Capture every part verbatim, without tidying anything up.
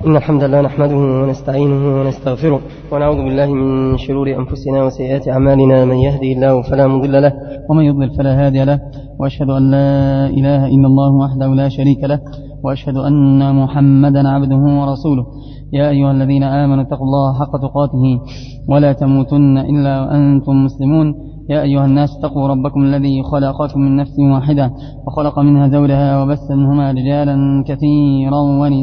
إن الحمد لله نحمده ونستعينه ونستغفره ونعوذ بالله من شرور أنفسنا وسيئات أعمالنا. من يهدي الله فلا مضل له ومن يضلل فلا هادي له، وأشهد أن لا إله إلا الله وحده لا شريك له، وأشهد أن محمدا عبده ورسوله. يا أيها الذين آمنوا اتقوا الله حق تقاته ولا تموتن إلا وأنتم مسلمون. يا أيها الناس اتقوا ربكم الذي خلقكم من نفس واحدة وخلق منها زوجها وبث منهما رجالا كثيرا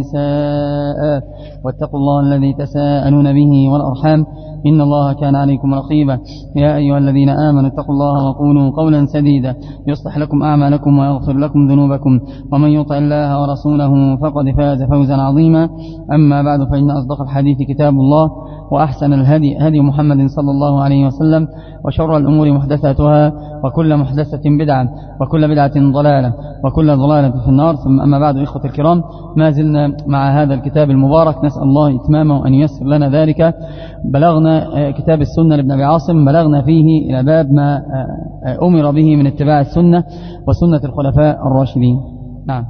ونساء، واتقوا الله الذي تساءلون به والأرحام إن الله كان عليكم رقيبا. يا أيها الذين آمنوا اتقوا الله وقولوا قولا سديدا يصلح لكم أعمالكم ويغفر لكم ذنوبكم، ومن يطع الله ورسوله فقد فاز فوزا عظيما. أما بعد، فإن أصدق الحديث كتاب الله، وأحسن الهدي هدي محمد صلى الله عليه وسلم، وشر الأمور محدثاتها، وكل محدثة بدعة، وكل بدعة ضلالة، وكل ضلالة في النار. ثم أما بعد، إخوة الكرام، ما زلنا مع هذا الكتاب المبارك، نسأل الله إتمامه وأن ييسر لنا ذلك. بلغنا كتاب السنة لابن أبي عاصم، بلغنا فيه إلى باب ما أمر به من اتباع السنة وسنة الخلفاء الراشدين. نعم.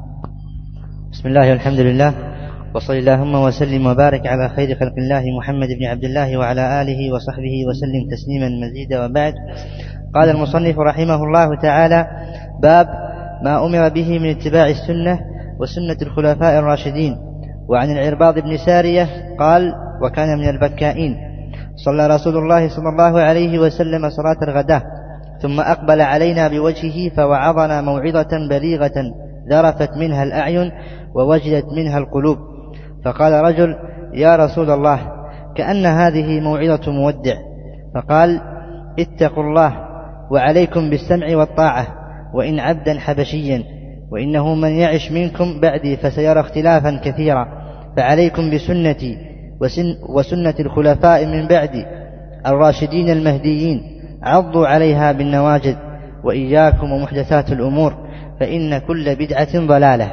بسم الله والحمد لله، وصل اللهم وسلم وبارك على خير خلق الله محمد بن عبد الله وعلى آله وصحبه وسلم تسليما مزيدا. وبعد، قال المصنف رحمه الله تعالى: باب ما أمر به من اتباع السنة وسنة الخلفاء الراشدين. وعن العرباض بن سارية قال: وكان من البكائين، صلى رسول الله صلى الله عليه وسلم صلاة الغداة، ثم أقبل علينا بوجهه فوعظنا موعظة بليغة ذرفت منها الأعين ووجدت منها القلوب. فقال رجل: يا رسول الله، كأن هذه موعظة مودع. فقال: اتقوا الله وعليكم بالسمع والطاعة، وإن عبدا حبشيا، وإنه من يعش منكم بعدي فسيرى اختلافا كثيرا، فعليكم بسنتي وسن وسنة الخلفاء من بعدي الراشدين المهديين، عضوا عليها بالنواجذ، وإياكم ومحدثات الأمور، فإن كل بدعة ضلالة.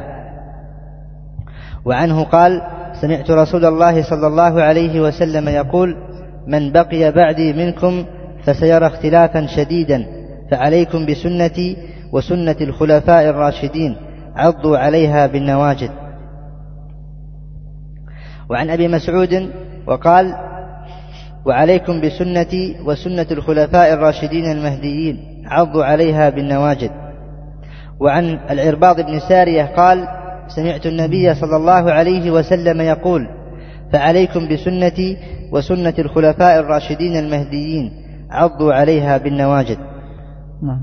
وعنه قال: سمعت رسول الله صلى الله عليه وسلم يقول: من بقي بعدي منكم فسيرى اختلافا شديدا، فعليكم بسنتي وسنة الخلفاء الراشدين، عضوا عليها بالنواجذ. وعن أبي مسعود وقال: وعليكم بسنتي وسنة الخلفاء الراشدين المهديين، عضوا عليها بالنواجذ. وعن العرباض بن سارية قال: سمعت النبي صلى الله عليه وسلم يقول: فعليكم بسنتي وسنة الخلفاء الراشدين المهديين، عضوا عليها بالنواجذ. نعم.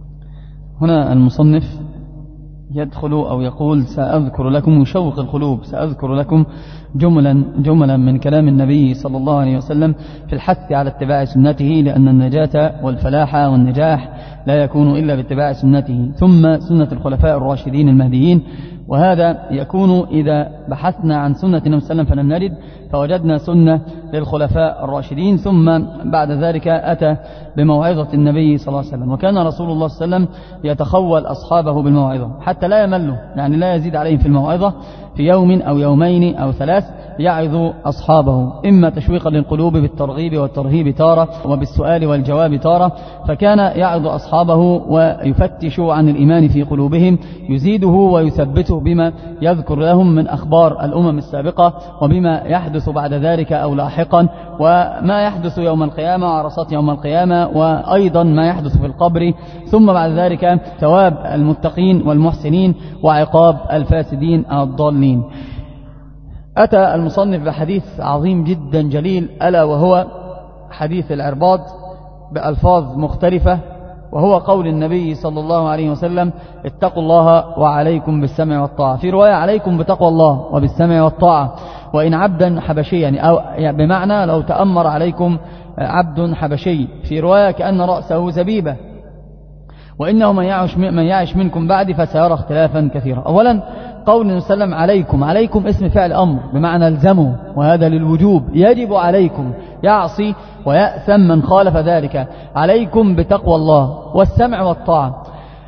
هنا المصنف يدخل أو يقول: سأذكر لكم، يشوق القلوب، سأذكر لكم جملا جملا من كلام النبي صلى الله عليه وسلم في الحث على اتباع سنته، لأن النجاة والفلاح والنجاح لا يكون إلا باتباع سنته، ثم سنة الخلفاء الراشدين المهديين. وهذا يكون إذا بحثنا عن سنة النبي صلى الله عليه وسلم فلم نجد، فوجدنا سنة للخلفاء الراشدين، ثم بعد ذلك أتى بموعظة النبي صلى الله عليه وسلم. وكان رسول الله صلى الله عليه وسلم يتخول أصحابه بالموعظة حتى لا يملوا، يعني لا يزيد عليهم في الموعظة، في يوم أو يومين أو ثلاث يعظ أصحابه، إما تشويقا للقلوب بالترغيب والترهيب تارة، وبالسؤال والجواب تارة. فكان يعظ أصحابه ويفتش عن الإيمان في قلوبهم، يزيده ويثبته بما يذكر لهم من أخبار الأمم السابقة، وبما يحدث بعد ذلك أو لاحقا، وما يحدث يوم القيامة وعرصات يوم القيامة، وأيضا ما يحدث في القبر، ثم بعد ذلك ثواب المتقين والمحسنين وعقاب الفاسدين الضالين. أتى المصنف بحديث عظيم جدا جليل، ألا وهو حديث العرباض بألفاظ مختلفة، وهو قول النبي صلى الله عليه وسلم: اتقوا الله وعليكم بالسمع والطاعة. في رواية: عليكم بتقوى الله وبالسمع والطاعة، وإن عبدا حبشيا، أو يعني بمعنى لو تأمر عليكم عبد حبشي. في رواية: كأن رأسه زبيبة، وإنه من يعش, من يعش منكم بعد فسيرى اختلافا كثيرا. أولا قول النبي صلى الله عليه وسلم: عليكم، عليكم اسم فعل أمر بمعنى الزموا، وهذا للوجوب، يجب عليكم، يعصي ويأثم من خالف ذلك. عليكم بتقوى الله والسمع والطاعة،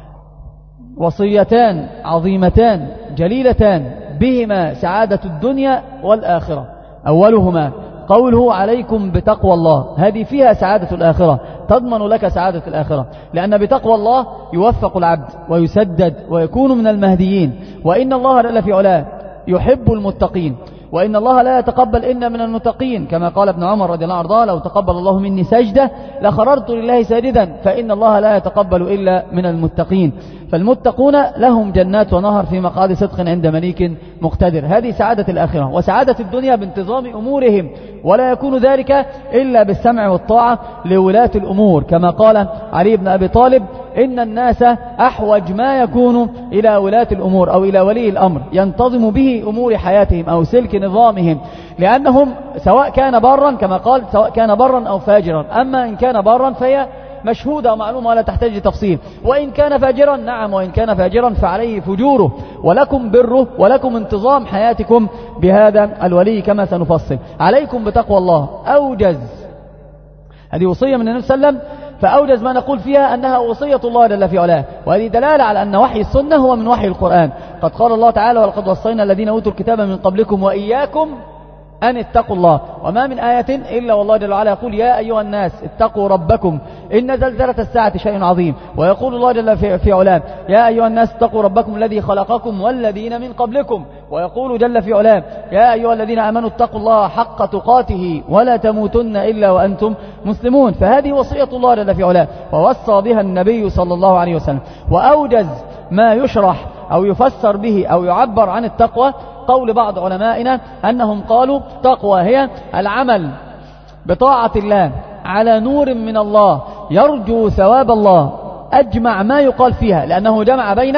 وصيتان عظيمتان جليلتان بهما سعادة الدنيا والآخرة. أولهما قوله: عليكم بتقوى الله، هذه فيها سعادة الآخرة، تضمن لك سعادة الآخرة، لأن بتقوى الله يوفق العبد ويسدد ويكون من المهديين. وإن الله جل في علاه يحب المتقين، وإن الله لا يتقبل إلا من المتقين، كما قال ابن عمر رضي الله عنه: لو تقبل الله مني سجدة لخررت لله ساجدا، فإن الله لا يتقبل إلا من المتقين. فالمتقون لهم جنات ونهر في مقعد صدق عند مليك مقتدر. هذه سعادة الآخرة. وسعادة الدنيا بانتظام أمورهم، ولا يكون ذلك إلا بالسمع والطاعة لولاة الأمور، كما قال علي بن أبي طالب: إن الناس أحوج ما يكون إلى ولاة الأمور أو إلى ولي الأمر ينتظم به أمور حياتهم أو سلك نظامهم، لأنهم سواء كان برا، كما قال، سواء كان برا أو فاجرا. أما إن كان برا فهي مشهودة ومعلومة ولا تحتاج لتفصيل، وإن كان فاجرا نعم، وإن كان فاجرا فعليه فجوره، ولكم بره ولكم انتظام حياتكم بهذا الولي كما سنفصل. عليكم بتقوى الله. أوجز، هذه وصية من النبي صلى الله عليه وسلم، فأوجز ما نقول فيها أنها وصية الله جل في علاه، وهذه دلالة على أن وحي السنة هو من وحي القرآن. قد قال الله تعالى: ولقد وصينا الذين أوتوا الكتاب من قبلكم وإياكم أن اتقوا الله. وما من آية إلا والله جل وعلا يقول: يا أيها الناس اتقوا ربكم إن زلزلة الساعة شيء عظيم. ويقول الله جل في علاه: يا أيها الناس اتقوا ربكم الذي خلقكم والذين من قبلكم. ويقول جل في علاه: يا أيها الذين آمنوا اتقوا الله حق تقاته ولا تموتن إلا وأنتم مسلمون. فهذه وصية الله جل في علاه، ووصى بها النبي صلى الله عليه وسلم. وأوجز ما يشرح أو يفسر به أو يعبر عن التقوى قول بعض علمائنا أنهم قالوا: تقوى هي العمل بطاعة الله على نور من الله يرجو ثواب الله. أجمع ما يقال فيها، لأنه جمع بين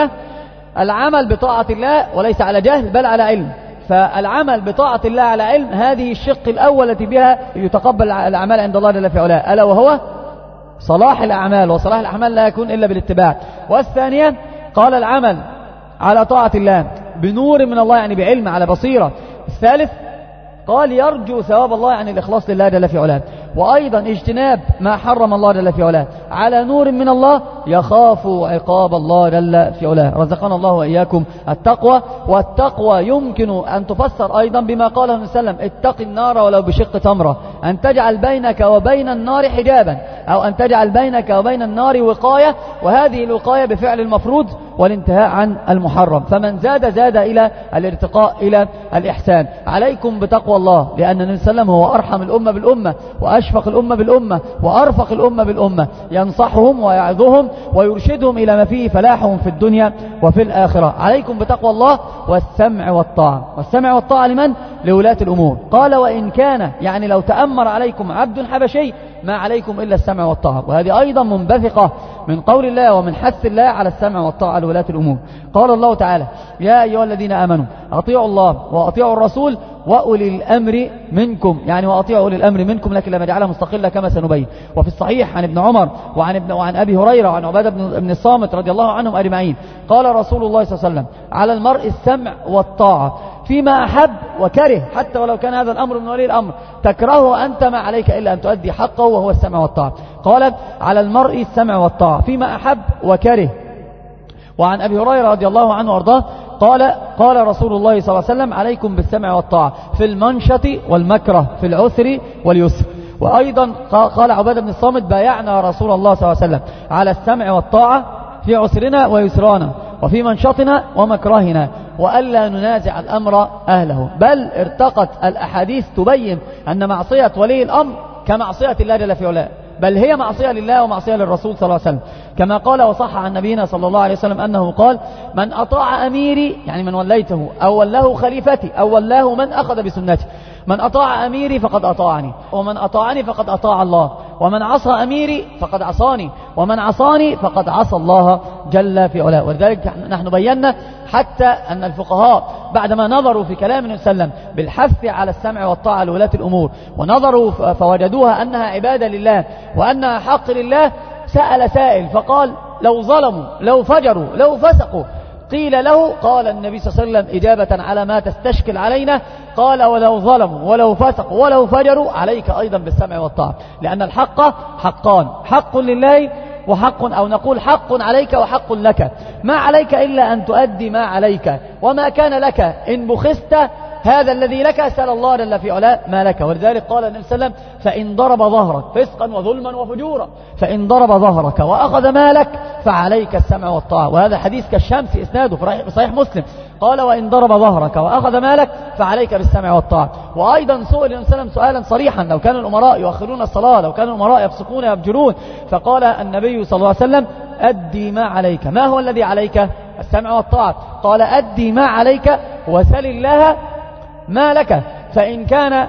العمل بطاعة الله وليس على جهل بل على علم. فالعمل بطاعة الله على علم هذه الشق الأول التي بها يتقبل الأعمال عند الله جل في علاه، ألا وهو صلاح الأعمال، وصلاح الأعمال لا يكون إلا بالاتباع. والثانية قال العمل على طاعة الله بنور من الله، يعني بعلم على بصيرة. الثالث قال يرجو ثواب الله، يعني الإخلاص لله جل في علاه. وأيضا اجتناب ما حرم الله جل في علاه على نور من الله يخاف عقاب الله جل في علاه. رزقنا الله وإياكم التقوى. والتقوى يمكن أن تفسر أيضا بما قاله النبي صلى الله عليه وسلم: اتق النار ولو بشق تمرة، أن تجعل بينك وبين النار حجابا، أو أن تجعل بينك وبين النار وقاية، وهذه الوقاية بفعل المفروض والانتهاء عن المحرم. فمن زاد زاد إلى الارتقاء إلى الإحسان. عليكم بتقوى الله، لأن النبي صلى الله عليه وسلم هو أرحم الأمة بالأمة وأشفق الأمة بالأمة وأرفق الأمة بالأمة، ينصحهم ويعظهم ويرشدهم إلى ما فيه فلاحهم في الدنيا وفي الآخرة. عليكم بتقوى الله والسمع والطاعة. والسمع والطاعة لمن؟ لولاة الأمور. قال: وإن كان، يعني لو تأمر عليكم عبد حبشي ما عليكم إلا السمع والطاعة. وهذه أيضا منبثقة من قول الله ومن حث الله على السمع والطاعة لولاة الأمور. قال الله تعالى: يا أيها الذين آمنوا أطيعوا الله وأطيعوا الرسول وأولي الأمر منكم، يعني وأطيعوا أولي الأمر منكم، لكن لما جعلها مستقلة كما سنبين. وفي الصحيح عن ابن عمر وعن, ابن وعن أبي هريرة وعن عبادة بن الصامت رضي الله عنهم أجمعين قال رسول الله صلى الله عليه وسلم: على المرء السمع والطاعة فيما أحب وكره، حتى ولو كان هذا الأمر من ولي الأمر تكرهه أنت ما عليك إلا أن تؤدي حقه وهو السمع والطاعة. قال: على المرء السمع والطاعة فيما أحب وكره. وعن أبي هريرة رضي الله عنه وارضاه قال: قال رسول الله صلى الله عليه وسلم: عليكم بالسمع والطاعة في المنشط والمكره، في العسر واليسر. وأيضا قال عبادة بن الصامت: بايعنا رسول الله صلى الله عليه وسلم على السمع والطاعة في عسرنا ويسرانا وفي منشطنا ومكرهنا، وألا ننازع الأمر أهله. بل ارتقت الأحاديث تبين أن معصية ولي الأمر كمعصية الله جل في علاه، بل هي معصية لله ومعصية للرسول صلى الله عليه وسلم، كما قال وصح عن نبينا صلى الله عليه وسلم أنه قال: من أطاع أميري، يعني من وليته أو ولاه خليفتي أو ولاه من أخذ بسنتي، من أطاع أميري فقد أطاعني، ومن أطاعني فقد أطاع الله، ومن عصى أميري فقد عصاني، ومن عصاني فقد عصى الله جل في علاه. ولذلك نحن بينا حتى أن الفقهاء بعدما نظروا في كلام النبي صلى الله عليه وسلم بالحث على السمع والطاعة لولاة الأمور، ونظروا فوجدوها أنها عبادة لله وأنها حق لله، سأل سائل فقال: لو ظلموا، لو فجروا، لو فسقوا، قيل له، قال النبي صلى الله عليه وسلم إجابة على ما تستشكل علينا، قال: ولو ظلموا ولو فسقوا ولو فجروا عليك أيضا بالسمع والطاعة، لأن الحق حقان، حق لله وحق، أو نقول حق عليك وحق لك. ما عليك إلا أن تؤدي ما عليك، وما كان لك إن بخست هذا الذي لك أسأل الله جل في علاه ما لك. ولذلك قال النبي صلى الله عليه وسلم: فإن ضرب ظهرك فسقا وظلما وفجورا، فإن ضرب ظهرك وأخذ مالك فعليك السمع والطاعة. وهذا حديث كالشمس إسناده في صحيح مسلم. قال وإن ضرب ظهرك وأخذ مالك فعليك بالسمع والطاعة. وأيضا سئل النبي صلى الله عليه وسلم سؤالا صريحا: لو كان الأمراء يؤخرون الصلاة، لو كان الأمراء يفسقون يفجرون، فقال النبي صلى الله عليه وسلم: أدي ما عليك. ما هو الذي عليك؟ السمع والطاعة. قال: أدي ما عليك وسل الله ما لك. فإن كان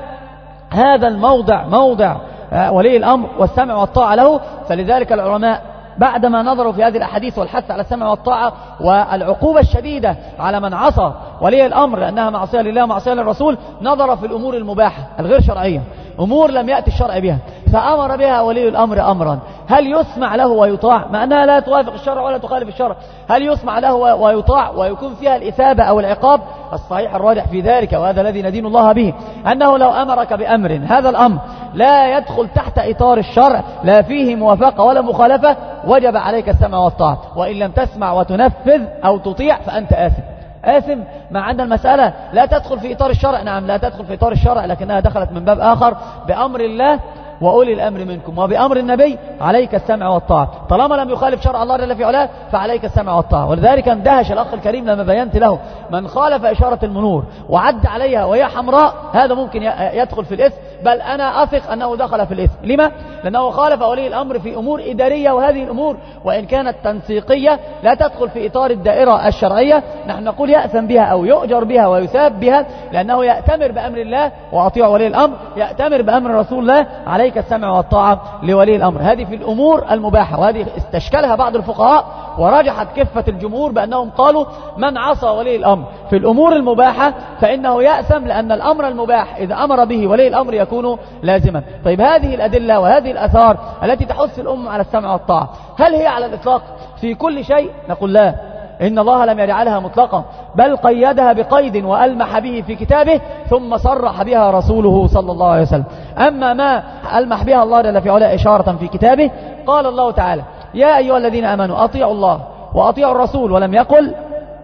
هذا الموضع موضع ولي الأمر والسمع والطاعة له، فلذلك العلماء بعدما نظروا في هذه الأحاديث والحث على السمع والطاعة والعقوبة الشديدة على من عصى ولي الأمر لأنها معصية لله ومعصية للرسول، نظر في الأمور المباحة الغير شرعية، أمور لم يأتي الشرع بها، فأمر بها ولي الأمر أمرا هل يسمع له ويطاع مع أنها لا توافق الشرع ولا تخالف الشرع؟ هل يسمع له ويطاع ويكون فيها الإثابة أو العقاب؟ الصحيح الراجح في ذلك، وهذا الذي ندين الله به، أنه لو أمرك بأمر هذا الأمر لا يدخل تحت إطار الشرع، لا فيه موافقة ولا مخالفة، وجب عليك السمع والطاعة. وإن لم تسمع وتنفذ أو تطيع فأنت آثم. آثم مع أن المسألة لا تدخل في إطار الشرع. نعم لا تدخل في إطار الشرع، لكنها دخلت من باب آخر بأمر الله وأولي الأمر منكم، وبأمر النبي عليك السمع والطاعة. طالما لم يخالف شرع الله جل في علاه فعليك السمع والطاعة. ولذلك اندهش الأخ الكريم لما بينت له من خالف إشارة المنور وعد عليها وهي حمراء، هذا ممكن يدخل في الإثم، بل أنا أثق أنه دخل في الإثم. لما؟ لأنه خالف ولي الأمر في أمور إدارية، وهذه الأمور وإن كانت تنسيقية لا تدخل في إطار الدائرة الشرعية، نحن نقول يأثم بها أو يؤجر بها ويثاب بها، لأنه يأتمر بأمر الله وأطيع ولي الأمر، يأتمر بأمر رسول الله عليك السمع والطاعة لولي الأمر. هذه في الأمور المباحة، وهذه استشكلها بعض الفقهاء ورجحت كفة الجمهور بأنهم قالوا من عصى ولي الأمر في الأمور المباحة فإنه يأثم، لأن الأمر المباح إذا أمر به ولي الأمر يكون لازما. طيب هذه الأدلة وهذه الأثار التي تحث الأمة على السمع والطاعة، هل هي على الإطلاق في كل شيء؟ نقول لا، إن الله لم يجعلها مطلقة، بل قيدها بقيد وألمح به في كتابه، ثم صرح بها رسوله صلى الله عليه وسلم. أما ما ألمح بها الله جل في علاه إشارة في كتابه، قال الله تعالى: يا أيها الذين آمنوا أطيعوا الله وأطيعوا الرسول، ولم يقل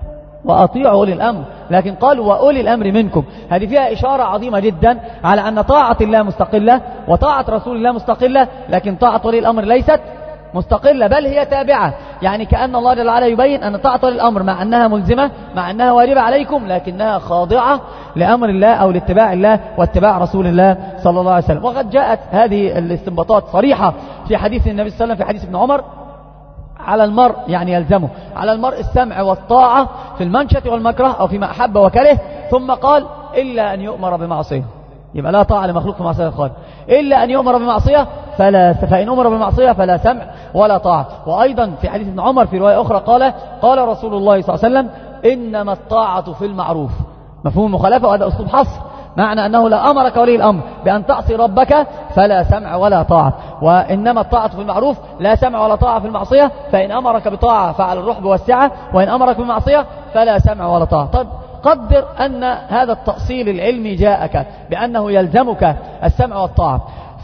وأطيعوا أولي الأمر، لكن قال وأولي الأمر منكم. هذه فيها إشارة عظيمة جدا على أن طاعة الله مستقلة وطاعة رسول الله مستقلة، لكن طاعة ولي الأمر ليست مستقلة، بل هي تابعة. يعني كأن الله جل وعلا يبين أن طاعة ولي الأمر مع أنها ملزمة، مع أنها واجبة عليكم، لكنها خاضعة لأمر الله أو لاتباع الله واتباع رسول الله صلى الله عليه وسلم. وقد جاءت هذه الاستنباطات صريحة في حديث النبي صلى الله عليه وسلم، في حديث ابن عمر: على المرء، يعني يلزمه على المرء السمع والطاعة في المنشة والمكره أو فيما أحب وكره، ثم قال: إلا أن يؤمر بمعصية. يبقى لا طاعة لمخلوق في معصية الخالق، إلا أن يؤمر بمعصية فلا، فإن أمر بمعصية فلا سمع ولا طاعة. وأيضا في حديث ابن عمر في رواية أخرى قال: قال رسول الله صلى الله عليه وسلم: إنما الطاعة في المعروف. مفهوم المخالفة، وهذا أسلوب حصر، معنى أنه لا أمرك ولي الأمر بأن تعصي ربك فلا سمع ولا طاعة، وإنما الطاعة في المعروف لا سمع ولا طاعة في المعصية، فإن أمرك بطاعة فعلى الرحب والسعة، وإن أمرك بمعصية فلا سمع ولا طاعة. طيب قدر أن هذا التأصيل العلمي جاءك بأنه يلزمك السمع والطاعة،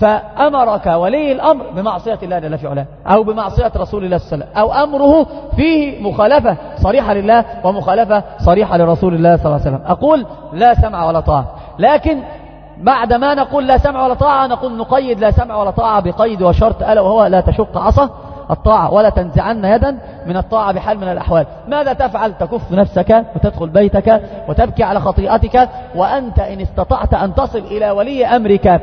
فأمرك ولي الأمر بمعصية الله جل في علاه أو بمعصية رسول الله صلى الله عليه وسلم، أو أمره فيه مخالفة صريحة لله ومخالفة صريحة لرسول الله صلى الله عليه وسلم، أقول لا سمع ولا طاعة. لكن بعد ما نقول لا سمع ولا طاعة نقول نقيد لا سمع ولا طاعة بقيد وشرط، ألا وهو لا تشق عصا الطاعة ولا تنزعن يدا من الطاعة بحال من الأحوال. ماذا تفعل؟ تكف نفسك وتدخل بيتك وتبكي على خطيئتك، وأنت إن استطعت أن تصل إلى ولي أمرك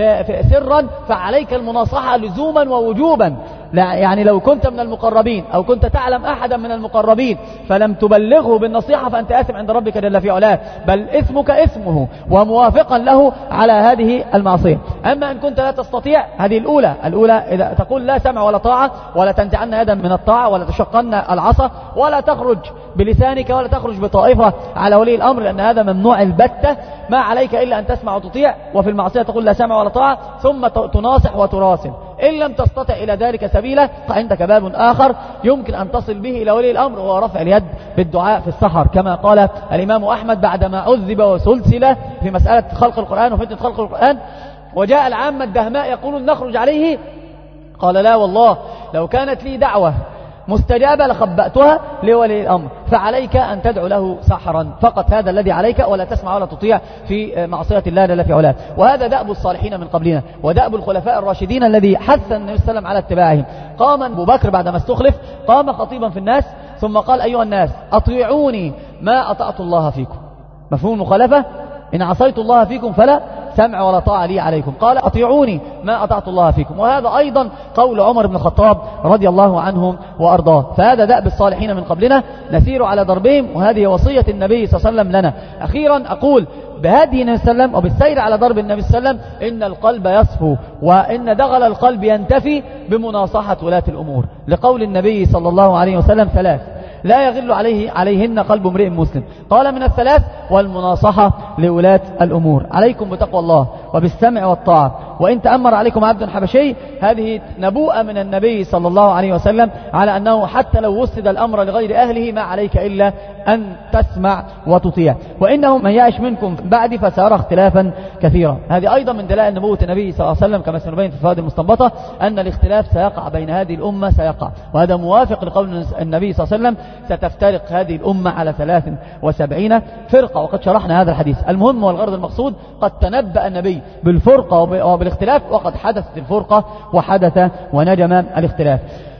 سرا فعليك المناصحة لزوما ووجوبا. يعني لو كنت من المقربين أو كنت تعلم أحدا من المقربين فلم تبلغه بالنصيحة فأنت آثم عند ربك جل في علاه، بل اسمك اسمه وموافقا له على هذه المعصية. أما إن كنت لا تستطيع، هذه الأولى الأولى إذا تقول لا سمع ولا طاعة، ولا تنزعن يدا من الطاعة، ولا تشقن العصا، ولا تخرج بلسانك ولا تخرج بطائفة على ولي الأمر، لأن هذا ممنوع البتة، ما عليك إلا أن تسمع وتطيع. وفي المعصية تقول لا سمع ولا طاعة، ثم تناصح وتراسل. إن لم تستطع إلى ذلك سبيلا فعندك باب آخر يمكن أن تصل به إلى ولي الأمر، وهو رفع اليد بالدعاء في السحر، كما قال الإمام أحمد بعدما عذب وسلسل في مسألة خلق القرآن وفتنة خلق القرآن، وجاء العامة الدهماء يقولون نخرج عليه، قال لا والله لو كانت لي دعوة مستجابة لخبأتها لولي الأمر، فعليك أن تدعو له سحرا فقط، هذا الذي عليك، ولا تسمع ولا تطيع في معصية الله جل في علاه. وهذا دأب الصالحين من قبلنا ودأب الخلفاء الراشدين الذي حث النبي صلى الله عليه وسلم على اتباعهم. قام أبو بكر بعدما استخلف قام خطيبا في الناس، ثم قال أيها الناس أطيعوني ما أطعت الله فيكم. مفهوم المخالفة؟ إن عصيت الله فيكم فلا سمع ولا طاعة لي عليكم. قال أطيعوني ما أطعت الله فيكم. وهذا أيضا قول عمر بن الخطاب رضي الله عنهم وأرضاه. فهذا دأب الصالحين من قبلنا نسير على ضربهم، وهذه وصية النبي صلى الله عليه وسلم لنا. أخيرا أقول بهدي النبي صلى الله عليه وسلم وبالسير على ضرب النبي صلى الله عليه وسلم إن القلب يصفو، وإن دغل القلب ينتفي بمناصحة ولاة الأمور، لقول النبي صلى الله عليه وسلم ثلاث لا يغل عليه عليهن قلب امرئ مسلم. قال من الثلاث والمناصحة لولاة الأمور. عليكم بتقوى الله وبالسمع والطاعة، وإن تأمر عليكم عبد حبشي. هذه نبوءة من النبي صلى الله عليه وسلم على أنه حتى لو وسد الأمر لغير أهله ما عليك إلا أن تسمع وتطيع. وإنه من يعش منكم بعد فسيرى اختلافا كثيرا. هذه أيضا من دلائل نبوة النبي صلى الله عليه وسلم كما سنبين في الفوائد المستنبطة أن الاختلاف سيقع بين هذه الأمة سيقع، وهذا موافق لقول النبي صلى الله عليه وسلم ستفترق هذه الأمة على ثلاث وسبعين فرقة، وقد شرحنا هذا الحديث. المهم والغرض المقصود قد تنبأ النبي بالفرقة وبالاختلاف، وقد حدثت الفرقة وحدث ونجم الاختلاف.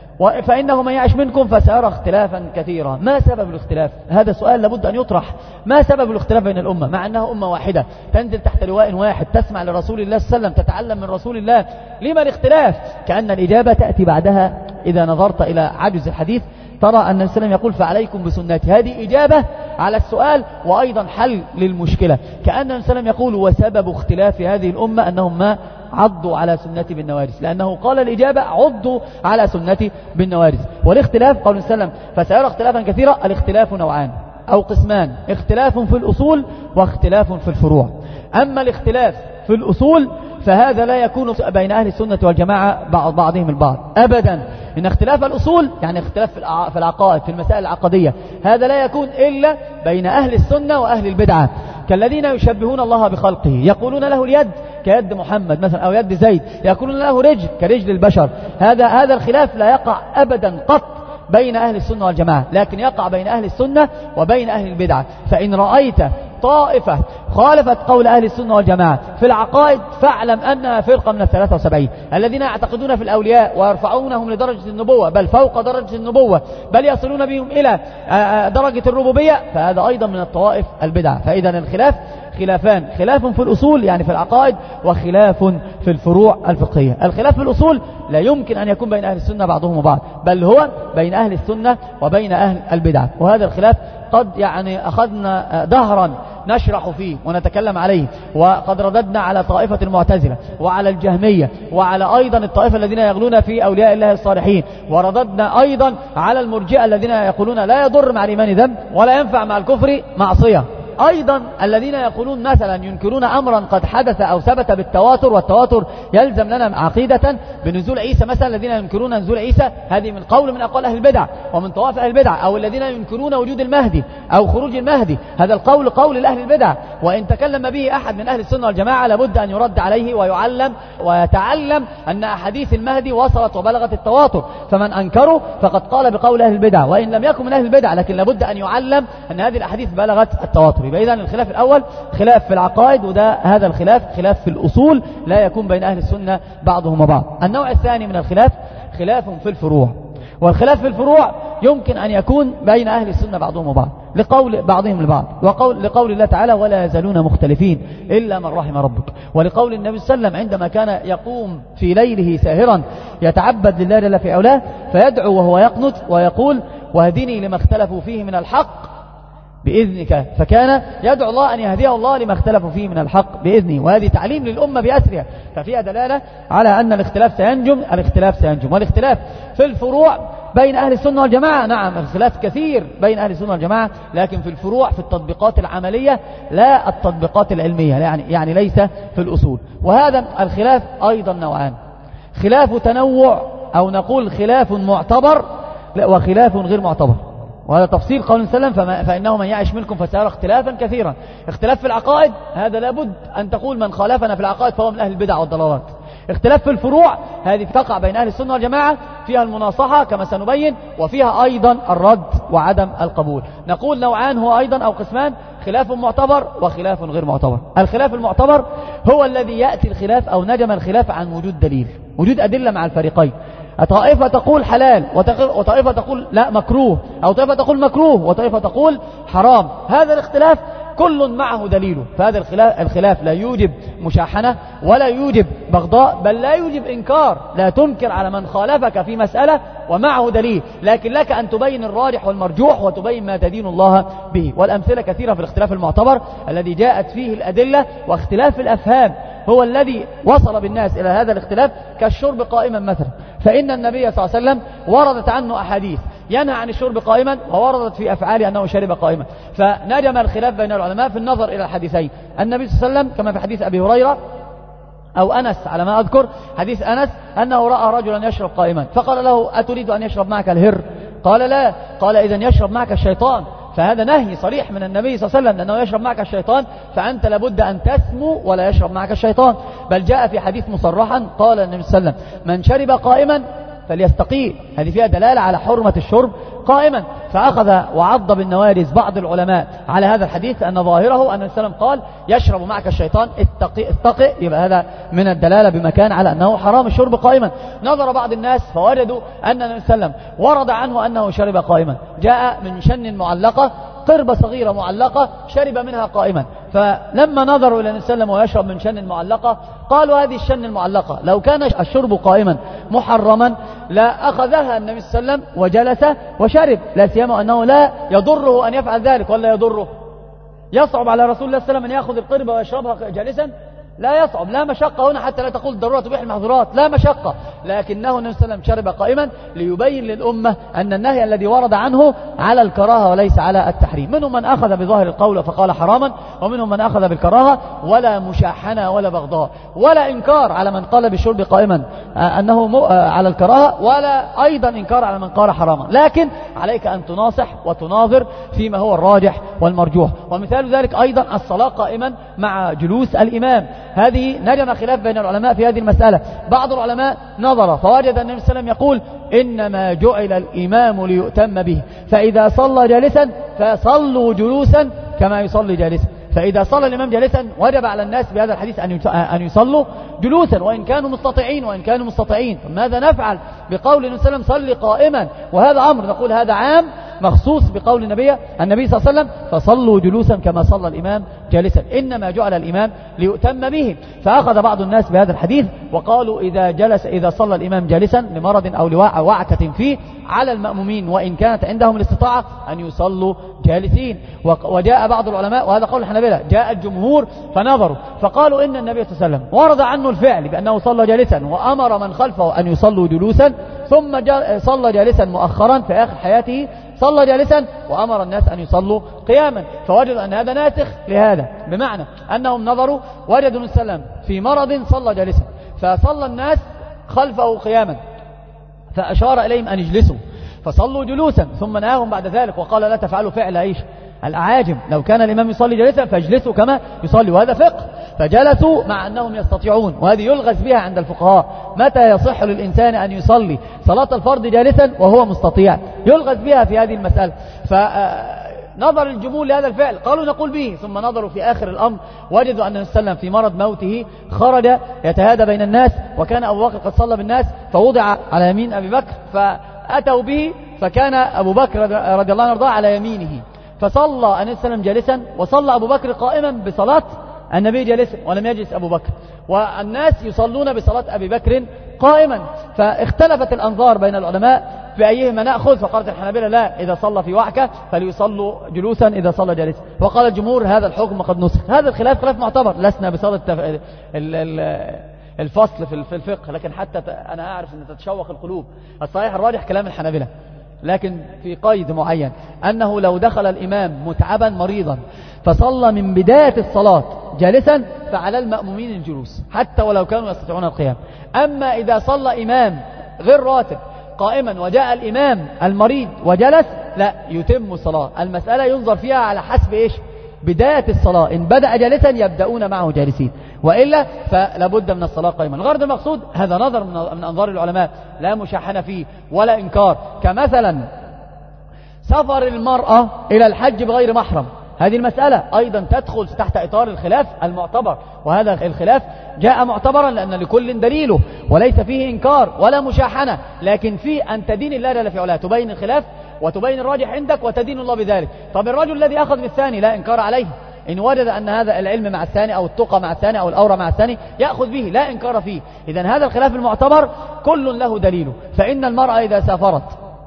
فإنه من يعش منكم فسيرى اختلافا كثيرا. ما سبب الاختلاف؟ هذا سؤال لابد أن يطرح. ما سبب الاختلاف بين الأمة مع أنها أمة واحدة تنزل تحت لواء واحد، تسمع لرسول الله صلى الله عليه وسلم، تتعلم من رسول الله؟ لما الاختلاف؟ كأن الإجابة تأتي بعدها. إذا نظرت إلى عجز الحديث ترى أن النبي صلى الله عليه وسلم يقول فعليكم بسنتي. هذه إجابة على السؤال وأيضا حل للمشكلة. كأن النبي صلى الله عليه وسلم يقول وسبب اختلاف هذه الأمة أنهم ما عضوا على سنتي بالنوارس، لأنه قال الإجابة عضوا على سنتي بالنوارس. والاختلاف قال النبي صلى الله عليه وسلم فسيرى اختلافا كثيرا. الاختلاف نوعان أو قسمان، اختلاف في الأصول واختلاف في الفروع. أما الاختلاف في الأصول فهذا لا يكون بين أهل السنة والجماعة بعض بعضهم البعض أبدا. إن اختلاف الأصول يعني اختلاف في العقائد في المسائل العقدية، هذا لا يكون إلا بين أهل السنة وأهل البدعة، كالذين يشبهون الله بخلقه، يقولون له اليد كيد محمد مثلا أو يد زيد، يقولون له رجل كرجل البشر. هذا هذا الخلاف لا يقع أبدا قط بين أهل السنة والجماعة، لكن يقع بين أهل السنة وبين أهل البدعة. فإن رأيت طائفة خالفت قول أهل السنة والجماعة في العقائد فاعلم أنها فرقة من الثلاثة وسبعين الذين يعتقدون في الأولياء ويرفعونهم لدرجة النبوة بل فوق درجة النبوة، بل يصلون بهم إلى درجة الربوبية، فهذا أيضا من الطوائف البدعة. فإذا الخلاف خلافان، خلاف في الأصول يعني في العقائد، وخلاف في الفروع الفقهية. الخلاف في الأصول لا يمكن أن يكون بين أهل السنة بعضهم وبعض، بل هو بين أهل السنة وبين أهل البدعة. وهذا الخلاف قد يعني أخذنا دهرا نشرح فيه ونتكلم عليه، وقد رددنا على طائفة المعتزلة وعلى الجهمية وعلى أيضا الطائفة الذين يغلون في أولياء الله الصالحين، ورددنا أيضا على المرجئة الذين يقولون لا يضر مع الإيمان ذنب ولا ينفع مع الكفر معصية. أيضا الذين يقولون مثلا ينكرون أمرا قد حدث أو ثبت بالتواتر، والتواتر يلزم لنا عقيدة بنزول عيسى مثلا، الذين ينكرون نزول عيسى هذه من قول من أقوال أهل البدع ومن طوائف أهل البدع، أو الذين ينكرون وجود المهدي أو خروج المهدي، هذا القول قول لأهل البدع، وإن تكلم به أحد من أهل السنة والجماعة لابد أن يرد عليه ويعلم ويتعلم أن أحاديث المهدي وصلت وبلغت التواتر، فمن أنكره فقد قال بقول أهل البدع، وإن لم يكن من أهل البدع لكن لابد أن يعلم أن هذه الأحاديث بلغت التواتر. يبقى إذن الخلاف الأول خلاف في العقائد، وده هذا الخلاف خلاف في الأصول لا يكون بين أهل السنة بعضهم وبعض. النوع الثاني من الخلاف خلاف في الفروع، والخلاف في الفروع يمكن أن يكون بين أهل السنة بعضهم وبعض لقول بعضهم البعض، وقول لقول الله تعالى ولا يزالون مختلفين إلا من رحم ربك، ولقول النبي صلى الله عليه وسلم عندما كان يقوم في ليله ساهرا يتعبد لله جل في علاه فيدعو وهو يقنت ويقول واهدني لما اختلفوا فيه من الحق بإذنك، فكان يدعو الله أن يهديه الله لما اختلفوا فيه من الحق بإذنه، وهذه تعليم للأمة بأسرها، ففيها دلالة على أن الاختلاف سينجم الاختلاف سينجم والاختلاف في الفروع بين أهل السنة والجماعة، نعم الخلاف كثير بين أهل السنة والجماعة، لكن في الفروع في التطبيقات العملية لا التطبيقات العلمية، يعني يعني ليس في الأصول. وهذا الخلاف أيضا نوعان، خلاف تنوع أو نقول خلاف معتبر وخلاف غير معتبر، وهذا تفصيل قول صلى الله عليه وسلم فإنه من يعش منكم فسيرى اختلافا كثيرا. اختلاف في العقائد هذا لابد أن تقول من خالفنا في العقائد فهو من أهل البدع والضلالات. اختلاف في الفروع هذه تقع بين أهل السنة والجماعة، فيها المناصحة كما سنبين، وفيها أيضا الرد وعدم القبول. نقول نوعان هو أيضا أو قسمان، خلاف معتبر وخلاف غير معتبر. الخلاف المعتبر هو الذي يأتي الخلاف أو نجم الخلاف عن وجود دليل، وجود أدلة مع الفريقين. طائفة تقول حلال وطائفة تقول لا مكروه، أو طائفة تقول مكروه وطائفة تقول حرام. هذا الاختلاف كل معه دليله، فهذا الخلاف, الخلاف لا يوجب مشاحنة ولا يوجب بغضاء، بل لا يوجب إنكار. لا تنكر على من خالفك في مسألة ومعه دليل، لكن لك أن تبين الراجح والمرجوح وتبين ما تدين الله به. والأمثلة كثيرة في الاختلاف المعتبر الذي جاءت فيه الأدلة، واختلاف الأفهام هو الذي وصل بالناس إلى هذا الاختلاف. كالشرب قائما مثلا، فإن النبي صلى الله عليه وسلم وردت عنه أحاديث ينهى عن الشرب قائما، ووردت في أفعاله أنه شرب قائما، فنجم الخلاف بين العلماء في النظر إلى الحديثين. النبي صلى الله عليه وسلم كما في حديث أبي هريرة أو أنس على ما أذكر، حديث أنس أنه رأى رجلا يشرب قائما فقال له أتريد أن يشرب معك الهر؟ قال لا. قال إذن يشرب معك الشيطان. فهذا نهي صريح من النبي صلى الله عليه وسلم أنه يشرب معك الشيطان، فأنت لابد أن تسمو ولا يشرب معك الشيطان. بل جاء في حديث مصرحا قال النبي صلى الله عليه وسلم من شرب قائما فليستقيء. هذه فيها دلالة على حرمة الشرب قائما. فأخذ وعض بالنوارز بعض العلماء على هذا الحديث أن ظاهره أن النبي صلى الله عليه وسلم قال يشرب معك الشيطان استقئ استقئ، يبقى هذا من الدلالة بمكان على أنه حرام الشرب قائما. نظر بعض الناس فوجدوا أن النبي صلى الله عليه وسلم ورد عنه أنه شرب قائما، جاء من شن معلقة قربة صغيرة معلقة شرب منها قائما. فلما نظروا إلى النبي صلى الله عليه وسلم ويشرب من شن معلقة قالوا هذه الشن المعلقة لو كان الشرب قائما محرما لا أخذها النبي صلى الله عليه وسلم وجلس وشرب، لا سيما أنه لا يضره أن يفعل ذلك. ولا يضره؟ يصعب على رسول الله صلى الله عليه وسلم أن يأخذ القربة ويشربها جالسا؟ لا يصعب، لا مشقة هنا، حتى لا تقول الضرورة تبيح المحظورات، لا مشقة. لكنه النبي صلى الله عليه وسلم شرب قائما ليبين للأمة أن النهي الذي ورد عنه على الكراهة وليس على التحريم. منهم من أخذ بظاهر القول فقال حراما، ومنهم من أخذ بالكراهة، ولا مشاحنة ولا بغضاء ولا إنكار على من قال بالشرب قائما أنه على الكراهة، ولا أيضا إنكار على من قال حراما. لكن عليك أن تناصح وتناظر فيما هو الراجح والمرجوح. ومثال ذلك أيضا الصلاة قائما مع جلوس الإمام. هذه نجم خلاف بين العلماء في هذه المسألة. بعض العلماء نظر فوجد النبي صلى الله عليه وسلم يقول إنما جعل الإمام ليؤتم به، فإذا صلى جالسا فصلوا جلوسا كما يصلي جالسا. فإذا صلى الإمام جالسا وجب على الناس بهذا الحديث أن يصلوا جلوسا وإن كانوا مستطيعين وإن كانوا مستطيعين. ماذا نفعل بقول النبي صلى الله عليه وسلم صلي قائما؟ وهذا أمر نقول هذا عام مخصوص بقول النبي النبي صلى الله عليه وسلم فصلوا جلوسا كما صلى الإمام جالسا، إنما جعل الإمام ليؤتم به. فأخذ بعض الناس بهذا الحديث وقالوا إذا جلس إذا صلى الإمام جالسا لمرض أو لوعكة فيه على المأمومين وإن كانت عندهم الاستطاعة أن يصلوا جالسين. وجاء بعض العلماء وهذا قول الحنابلة، جاء الجمهور فنظروا فقالوا إن النبي صلى الله عليه وسلم ورد عنه الفعل بأنه صلى جالسا وأمر من خلفه أن يصلوا جلوسا، ثم صلى جالسا مؤخرا في آخر حياته صلى جالسا وأمر الناس أن يصلوا قياما. فوجدوا أن هذا ناسخ لهذا، بمعنى أنهم نظروا وجدوا النبي صلى الله عليه وسلم في مرض صلى جالسا فصلى الناس خلفه قياما فأشار إليهم أن يجلسوا فصلوا جلوسا، ثم نهاهم بعد ذلك وقال لا تفعلوا فعل إيش الأعاجم، لو كان الإمام يصلي جالسا فاجلسوا كما يصلي. وهذا فقه، فجلسوا مع أنهم يستطيعون. وهذه يلغز بها عند الفقهاء، متى يصح للإنسان أن يصلي صلاة الفرض جالسا وهو مستطيع؟ يلغز بها في هذه المسألة. فنظر الجمهور لهذا الفعل قالوا نقول به، ثم نظروا في آخر الأمر وجدوا أن النبي صلى الله عليه وسلم في مرض موته خرج يتهادى بين الناس، وكان أبو بكر قد صلى بالناس فوضع على يمين أبي بكر فأتوا به، فكان أبو بكر رضي الله عنه وارضاه على يمينه، فصلى النبي صلى الله عليه وسلم جالسا وصلى أبو بكر قائما بصلاة النبي جالسا ولم يجلس أبو بكر، والناس يصلون بصلاة أبي بكر قائما. فاختلفت الأنظار بين العلماء بأيهما نأخذ، فقالت الحنابلة لا، إذا صلى في وعكة فليصلوا جلوسا إذا صلى جالسا، وقال الجمهور هذا الحكم قد نسخ. هذا الخلاف خلاف معتبر، لسنا بصدد التف... الفصل في الفقه، لكن حتى أنا أعرف أن تتشوق القلوب. الصحيح الراجح كلام الحنابلة، لكن في قيد معين أنه لو دخل الإمام متعبا مريضا فصلى من بداية الصلاة جالسا فعلى المأمومين الجلوس حتى ولو كانوا يستطيعون القيام. أما إذا صلى إمام غير راتب قائما وجاء الإمام المريض وجلس لا يتم الصلاة. المسألة ينظر فيها على حسب إيش بداية الصلاة، إن بدأ جالسا يبدأون معه جالسين، وإلا فلابد من الصلاة قائما. الغرض المقصود هذا نظر من أنظار العلماء لا مشاحنة فيه ولا إنكار. كمثلا سفر المرأة إلى الحج بغير محرم، هذه المسألة أيضا تدخل تحت إطار الخلاف المعتبر، وهذا الخلاف جاء معتبرا لأن لكل دليله وليس فيه إنكار ولا مشاحنة، لكن فيه أن تدين الله جل في علاه، تبين الخلاف وتبين الراجح عندك وتدين الله بذلك. طب الرجل الذي أخذ بالثاني لا إنكار عليه، إن وجد أن هذا العلم مع الثاني أو التقى مع الثاني أو الأورى مع الثاني يأخذ به لا إنكار فيه. إذن هذا الخلاف المعتبر كل له دليله. فإن المرأة إذا سافرت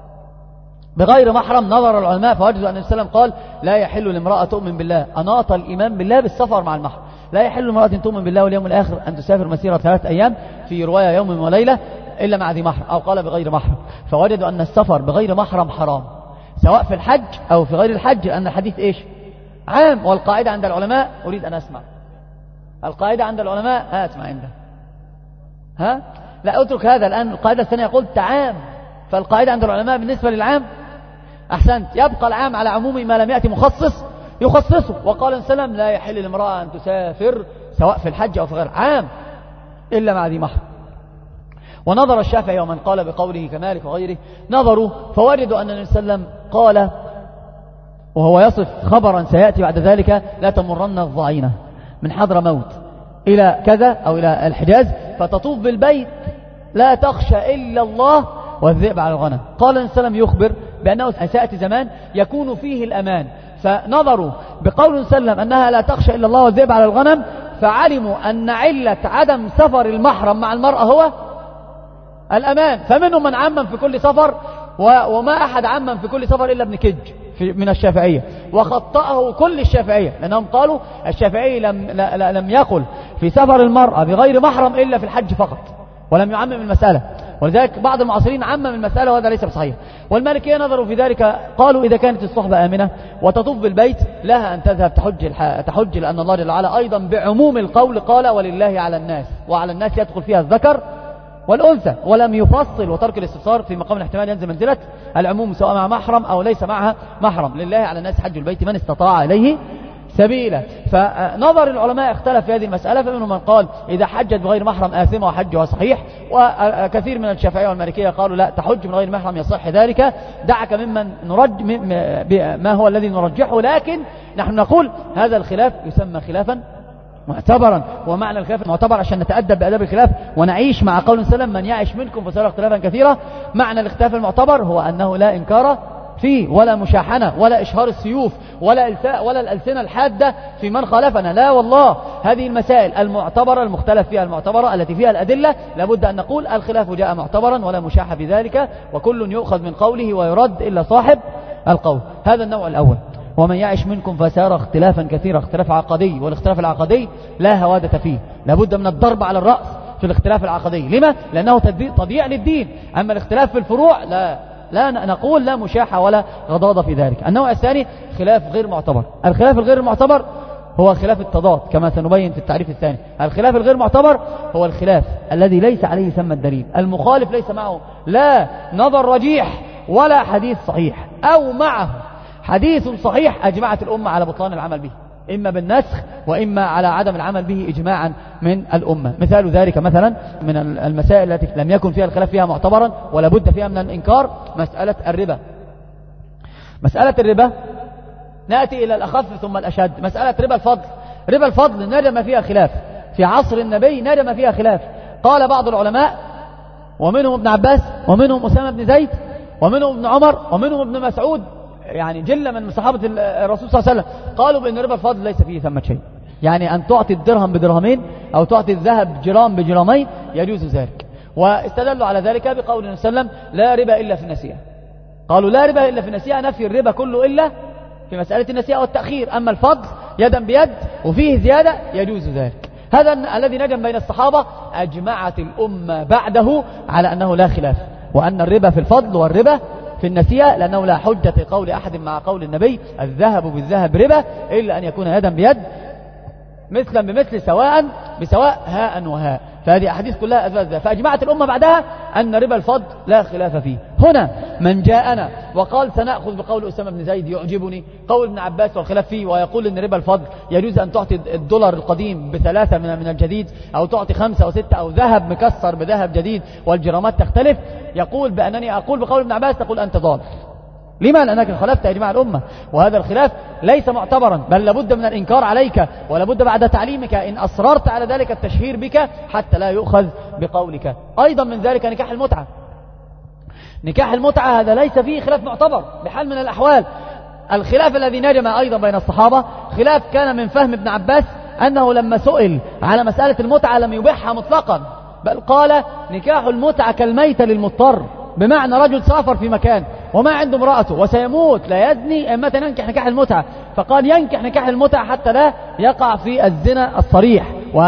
بغير محرم نظر العلماء فوجدوا أن النبي صلى الله عليه وسلم قال لا يحل لامرأة تؤمن بالله، أناط الإيمان بالله بالسفر مع المحرم، لا يحل لامرأة تؤمن بالله واليوم الآخر أن تسافر مسيرة ثلاث أيام، في رواية يوم وليلة، إلا مع ذي محرم، أو قال بغير محرم. فوجدوا أن السفر بغير محرم حرام سواء في الحج أو في غير الحج، أن الحديث إيش عام. والقاعدة عند العلماء، أريد أن أسمع القاعدة عند العلماء، ها أسمع عندها، ها لا أترك هذا الآن. القاعدة الثانية قلت عام، فالقاعدة عند العلماء بالنسبة للعام أحسنت، يبقى العام على عمومه ما لم يأتي مخصص يخصصه. وقال النبي صلى الله عليه وسلم لا يحل لامرأة أن تسافر سواء في الحج أو في غير عام إلا مع ذي محرم. ونظر الشافعي ومن قال بقوله كمالك وغيره، نظروا فوجدوا أن النبي صلى الله عليه وسلم قال وهو يصف خبرا سيأتي بعد ذلك، لا تمرن الضعينة من حضر موت إلى كذا أو إلى الحجاز فتطوف بالبيت لا تخشى إلا الله والذئب على الغنم. قال النبي صلى الله عليه وسلم يخبر بأنه سيأتي زمان يكون فيه الأمان، فنظروا بقول النبي صلى الله عليه وسلم أنها لا تخشى إلا الله والذئب على الغنم، فعلموا أن علة عدم سفر المحرم مع المرأة هو الأمان. فمنهم من عمم في كل سفر، وما أحد عمم في كل سفر إلا ابن كج من الشافعية، وخطأه كل الشافعية، لأنهم قالوا الشافعي لم, لم يقل في سفر المرأة بغير محرم إلا في الحج فقط، ولم يعمم المسألة. ولذلك بعض المعاصرين عمم المسألة وهذا ليس بصحيح. والمالكية نظروا في ذلك، قالوا إذا كانت الصحبة آمنة وتطوف بالبيت لها أن تذهب تحج, تحج لأن الله جل وعلا أيضا بعموم القول قال ولله على الناس، وعلى الناس يدخل فيها الذكر والأنثى، ولم يفصل، وترك الاستفسار في مقام الاحتمال ينزل منزلة العموم سواء مع محرم أو ليس معها محرم. لله على الناس حج البيت من استطاع إليه سبيلا. فنظر العلماء اختلف في هذه المسألة، فمنهم من قال إذا حجت بغير محرم آثمة وحجها صحيح، وكثير من الشافعية والمالكية قالوا لا تحج من غير محرم يصح ذلك. دعك ممن نرج ما هو الذي نرجحه، لكن نحن نقول هذا الخلاف يسمى خلافا معتبرا. ومعنى الخلاف المعتبر عشان نتأدب بأداب الخلاف ونعيش مع قول سلم من يعيش منكم فسيرى اختلافا كثيرا. معنى الاختلاف المعتبر هو أنه لا إنكار فيه ولا مشاحنة ولا إشهار السيوف ولا إلساء ولا الألسنة الحادة في من خالفنا، لا والله. هذه المسائل المعتبرة المختلف فيها المعتبرة التي فيها الأدلة لابد أن نقول الخلاف جاء معتبرا ولا مشاحة بذلك، وكل يؤخذ من قوله ويرد إلا صاحب القول. هذا النوع الأول. ومن يعيش منكم فسيرى اختلافا كثيرا، اختلاف عقدي، والاختلاف العقدي لا هوادة فيه، لابد من الضرب على الرأس في الاختلاف العقدي. لما؟ لأنه تضييع للدين. أما الاختلاف في الفروع لا لا نقول لا مشاحة ولا غضاضة في ذلك. النوع الثاني خلاف غير معتبر. الخلاف الغير معتبر هو خلاف التضاد كما سنبين في التعريف الثاني. الخلاف الغير معتبر هو الخلاف الذي ليس عليه سمى الدليل، المخالف ليس معه لا نظر رجيح ولا حديث صحيح، أو معه حديث صحيح أجمعت الأمة على بطلان العمل به، إما بالنسخ وإما على عدم العمل به إجماعا من الأمة. مثال ذلك مثلا من المسائل التي لم يكن فيها الخلاف فيها معتبرا ولا بد فيها من الإنكار مسألة الربا. مسألة الربا نأتي إلى الأخف ثم الأشد. مسألة ربا الفضل. ربا الفضل ندم فيها خلاف في عصر النبي، ندم فيها خلاف. قال بعض العلماء ومنهم ابن عباس ومنهم أسامة بن زيد ومنهم ابن عمر ومنهم ابن مسعود، يعني جلة من صحابة الرسول صلى الله عليه وسلم، قالوا بأن ربا الفضل ليس فيه ثمة شيء، يعني أن تعطي الدرهم بدرهمين أو تعطي الذهب جرام بجرامين يجوز ذلك. واستدلوا على ذلك بقول النبي صلى الله عليه وسلم لا ربا إلا في النسيئة. قالوا لا ربا إلا في النسيئة، نفي الربا كله إلا في مسألة النسيئة والتأخير. أما الفضل يدا بيد وفيه زيادة يجوز ذلك. هذا الذي نجم بين الصحابة، أجمعت الأمة بعده على أنه لا خلاف، وأن الربا في الفضل والربا في النسيئة، لأنه لا حجة في قول أحد مع قول النبي الذهب بالذهب ربا إلا أن يكون يدا بيد مثلا بمثل سواء بسواء هاء وهاء. فهذه أحاديث كلها أثبتت. فأجمعت الأمة بعدها أن ربا الفضل لا خلاف فيه. هنا من جاءنا وقال سنأخذ بقول أسامة بن زيد يعجبني قول ابن عباس والخلاف فيه، ويقول أن ربا الفضل يجوز أن تعطي الدولار القديم بثلاثة من الجديد، أو تعطي خمسة وستة، أو ذهب مكسر بذهب جديد والجرامات تختلف، يقول بأنني أقول بقول ابن عباس، تقول أنت ضال. لما؟ لأنك خالفت إجماع الأمة، وهذا الخلاف ليس معتبرا، بل لابد من الإنكار عليك، ولابد بعد تعليمك إن أصررت على ذلك التشهير بك حتى لا يؤخذ بقولك. أيضا من ذلك نكاح المتعة. نكاح المتعة هذا ليس فيه خلاف معتبر بحال من الأحوال. الخلاف الذي نجم أيضا بين الصحابة خلاف كان من فهم ابن عباس، أنه لما سئل على مسألة المتعة لم يبيحها مطلقا، بل قال نكاح المتعة كالميت للمضطر، بمعنى رجل سافر في مكان وما عنده امرأته وسيموت لا يزني، أما ينكح نكاح المتعة، فقال ينكح نكاح المتعة حتى لا يقع في الزنا الصريح،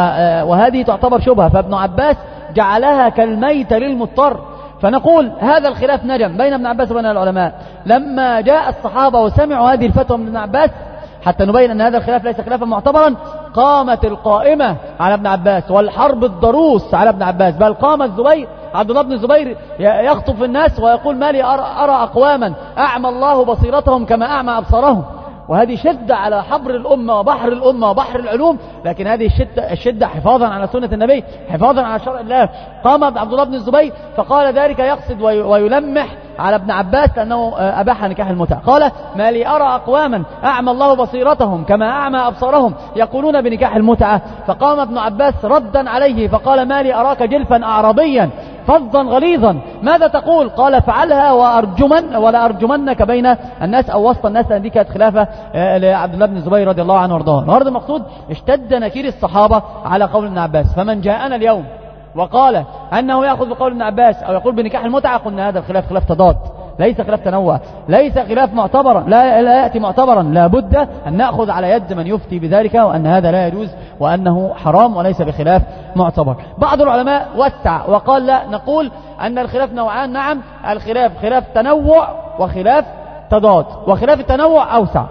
وهذه تعتبر شبهة، فابن عباس جعلها كالميت للمضطر. فنقول هذا الخلاف نجم بين ابن عباس وبين العلماء. لما جاء الصحابة وسمعوا هذه الفتوى من ابن عباس، حتى نبين أن هذا الخلاف ليس خلافا معتبرا، قامت القائمة على ابن عباس والحرب الضروس على ابن عباس، بل قام الزبير عبد الله بن الزبير يخطب في الناس ويقول ما لي أرى, أرى أقواما أعمى الله بصيرتهم كما أعمى أبصارهم. وهذه شدة على حبر الأمة وبحر الأمة وبحر العلوم، لكن هذه الشدة, الشدة حفاظا على سنة النبي، حفاظا على شرع الله. قام عبد الله بن الزبير فقال ذلك يقصد ويلمح على ابن عباس لأنه أباح نكاح المتعة. قال ما لي أرى أقواما أعمى الله بصيرتهم كما أعمى أبصارهم يقولون بنكاح المتعة. فقام ابن عباس ردا عليه فقال ما لي أراك جلفا أعربيا فظا غليظا ماذا تقول؟ قال فعلها وأرجمن ولا أرجمنك بين الناس أو وسط الناس. هذه كانت خلافة لعبد الله بن الزبير رضي الله عنه وارضاه. النهارده المقصود اشتد نكير الصحابة على قول ابن عباس، فمن جاءنا اليوم وقال أنه يأخذ بقول ابن عباس أو يقول بنكاح المتعة قلنا هذا الخلاف خلاف تضاد، ليس خلاف تنوع، ليس خلاف معتبرا، لا, لا يأتي معتبرا، لا بد أن نأخذ على يد من يفتي بذلك وأن هذا لا يجوز وأنه حرام وليس بخلاف معتبر. بعض العلماء وسع وقال لا، نقول أن الخلاف نوعان. نعم، الخلاف خلاف تنوع وخلاف تضاد، وخلاف التنوع أوسع.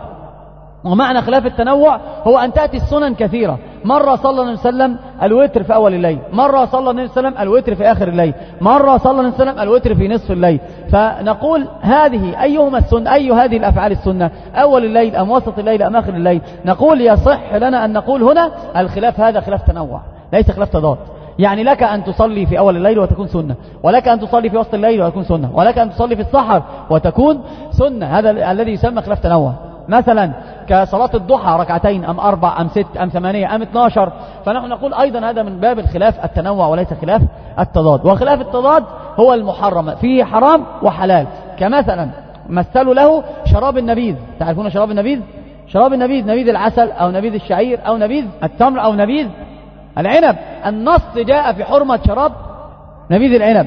ومعنى خلاف التنوع هو أن تأتي السنن كثيرة، مرة صلى الله عليه وسلم الوتر في أول الليل، مرة صلى الله عليه وسلم الوتر في آخر الليل، مرة صلى الله عليه وسلم الوتر في نصف الليل. فنقول هذه أيهما السنة، أي هذه الأفعال السنة، أول الليل أم وسط الليل أم آخر الليل؟ نقول يصح لنا أن نقول هنا الخلاف هذا خلاف تنوع ليس خلاف تضاد. يعني لك أن تصلي في أول الليل وتكون سنة، ولك أن تصلي في وسط الليل وتكون سنة، ولك أن تصلي في السحر وتكون سنة. هذا الذي يسمى خلاف تنوع. مثلا كصلاة الضحى ركعتين أم أربع أم ست أم ثمانية أم اثناشر، فنحن نقول أيضا هذا من باب الخلاف التنوع وليس خلاف التضاد. وخلاف التضاد هو المحرم، فيه حرام وحلال. كمثلا مثلوا له شراب النبيذ، تعرفون شراب النبيذ؟ شراب النبيذ نبيذ العسل أو نبيذ الشعير أو نبيذ التمر أو نبيذ العنب. النص جاء في حرمة شراب نبيذ العنب،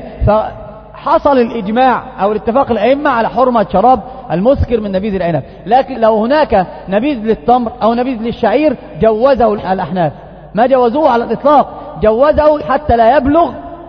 فحصل الإجماع أو الاتفاق الأئمة على حرمة شراب المسكر من نبيذ العنب. لكن لو هناك نبيذ للتمر أو نبيذ للشعير جوزه الأحناف، ما جوزوه على الإطلاق، جوزه حتى لا يبلغ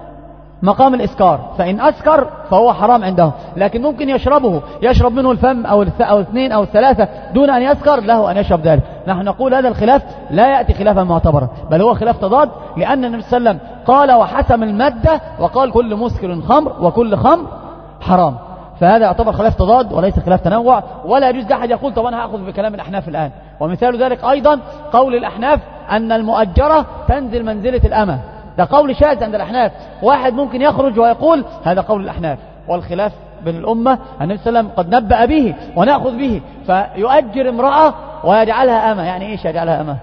مقام الإسكار، فإن أسكر فهو حرام عنده، لكن ممكن يشربه، يشرب منه الفم أو أو الاثنين أو الثلاثة دون أن يسكر، له أن يشرب ذلك. نحن نقول هذا الخلاف لا يأتي خلافا معتبرا، بل هو خلاف تضاد، لأن النبي صلى الله عليه وسلم قال وحسم المادة وقال كل مسكر خمر وكل خمر حرام. فهذا يعتبر خلاف تضاد وليس خلاف تنوع، ولا يجوز لأحد يقول طب أنا هأخذ بكلام الأحناف الآن. ومثال ذلك أيضا قول الأحناف أن المؤجرة تنزل منزلة الأمة، ده قول شاذ عند الأحناف. واحد ممكن يخرج ويقول هذا قول الأحناف، والخلاف بين الأمة النبي صلى الله عليه وسلم قد نبأ به ونأخذ به، فيؤجر امرأة ويجعلها أمة. يعني إيش يجعلها أمة؟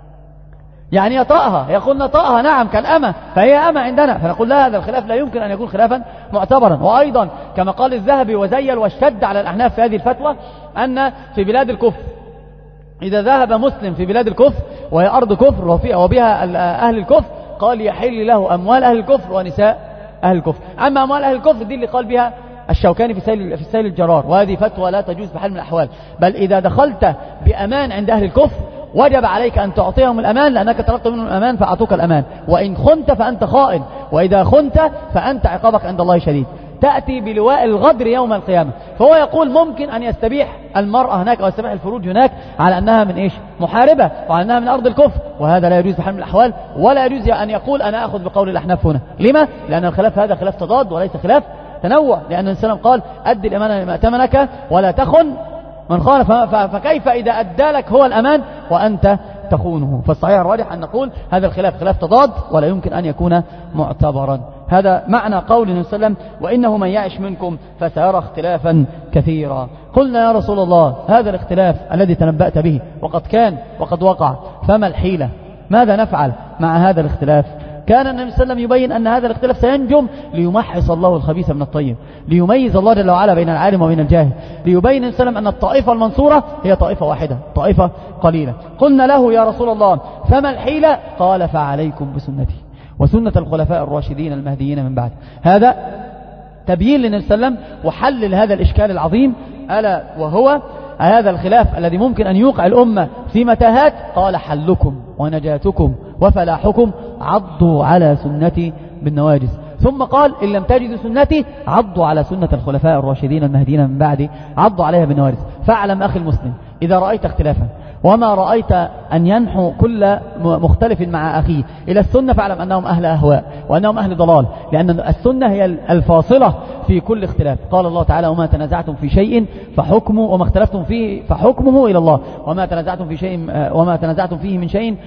يعني يطأها، يقول نطأها نعم كالأمة فهي أمة عندنا، فنقول لا، هذا الخلاف لا يمكن أن يكون خلافا معتبرا. وأيضا كما قال الذهبي وزيل واشتد على الأحناف في هذه الفتوى أن في بلاد الكفر إذا ذهب مسلم في بلاد الكفر وهي أرض كفر وبها أهل الكفر، قال يحل له أموال أهل الكفر ونساء أهل الكفر. أما أموال أهل الكفر دي اللي قال بها الشوكاني في سيل في السيل الجرار، وهذه فتوى لا تجوز بحال من الأحوال. بل إذا دخلت بأمان عند أهل الكفر وجب عليك أن تعطيهم الأمان، لأنك طلبت منهم الأمان فأعطوك الأمان، وإن خنت فأنت خائن، وإذا خنت فأنت عقابك عند الله شديد، تأتي بلواء الغدر يوم القيامة. فهو يقول ممكن أن يستبيح المرأة هناك أو يستبيح الفروج هناك على أنها من إيش؟ محاربة، وعلى أنها من أرض الكفر، وهذا لا يجوز بحال من الأحوال، ولا يجوز أن يقول أنا أخذ بقول الأحناف هنا. لما؟ لأن الخلاف هذا خلاف تضاد وليس خلاف تنوع، لأن النبي صلى الله عليه وسلم قال أدي الأمانة لما أتمنك ولا تخن من خان، فكيف إذا أدى لك هو الأمان وأنت تخونه؟ فالصحيح الراجح أن نقول هذا الخلاف خلاف تضاد ولا يمكن أن يكون معتبرا. هذا معنى قول النبي صلى الله عليه وسلم وإنه من يعش منكم فسيرى اختلافا كثيرا. قلنا يا رسول الله هذا الاختلاف الذي تنبأت به وقد كان وقد وقع، فما الحيلة؟ ماذا نفعل مع هذا الاختلاف؟ كان النبي صلى الله عليه وسلم يبين أن هذا الاختلاف سينجم ليمحص الله الخبيث من الطيب، ليميز الله جل وعلا بين العالم وبين الجاهل، ليبين النبي صلى الله عليه وسلم أن الطائفة المنصورة هي طائفة واحدة، طائفة قليلة. قلنا له يا رسول الله فما الحيلة؟ قال فعليكم بسنتي وسنة الخلفاء الراشدين المهديين من بعد. هذا تبيين للنبي صلى الله عليه وسلم وحل هذا الإشكال العظيم، ألا وهو هذا الخلاف الذي ممكن أن يوقع الأمة في متاهات. قال حلكم ونجاتكم وفلاحكم عضوا على سنتي بالنواجذ. ثم قال إن لم تجدوا سنتي عضوا على سنة الخلفاء الراشدين المهديين من بعدي، عضوا عليها بالنواجذ. فاعلم أخي المسلم إذا رأيت اختلافا وما رأيت أن ينحو كل مختلف مع أخيه إلى السنة، فاعلم أنهم أهل أهواء وأنهم أهل ضلال، لأن السنة هي الفاصلة في كل اختلاف. قال الله تعالى وما تنازعتم في شيء فحكمه وما اختلفتم فيه فحكمه إلى الله، وما تنازعتم في شيء وما تنازعتم فيه من شيء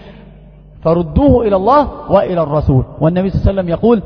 فردوه إلى الله وإلى الرسول. والنبي صلى الله عليه وسلم يقول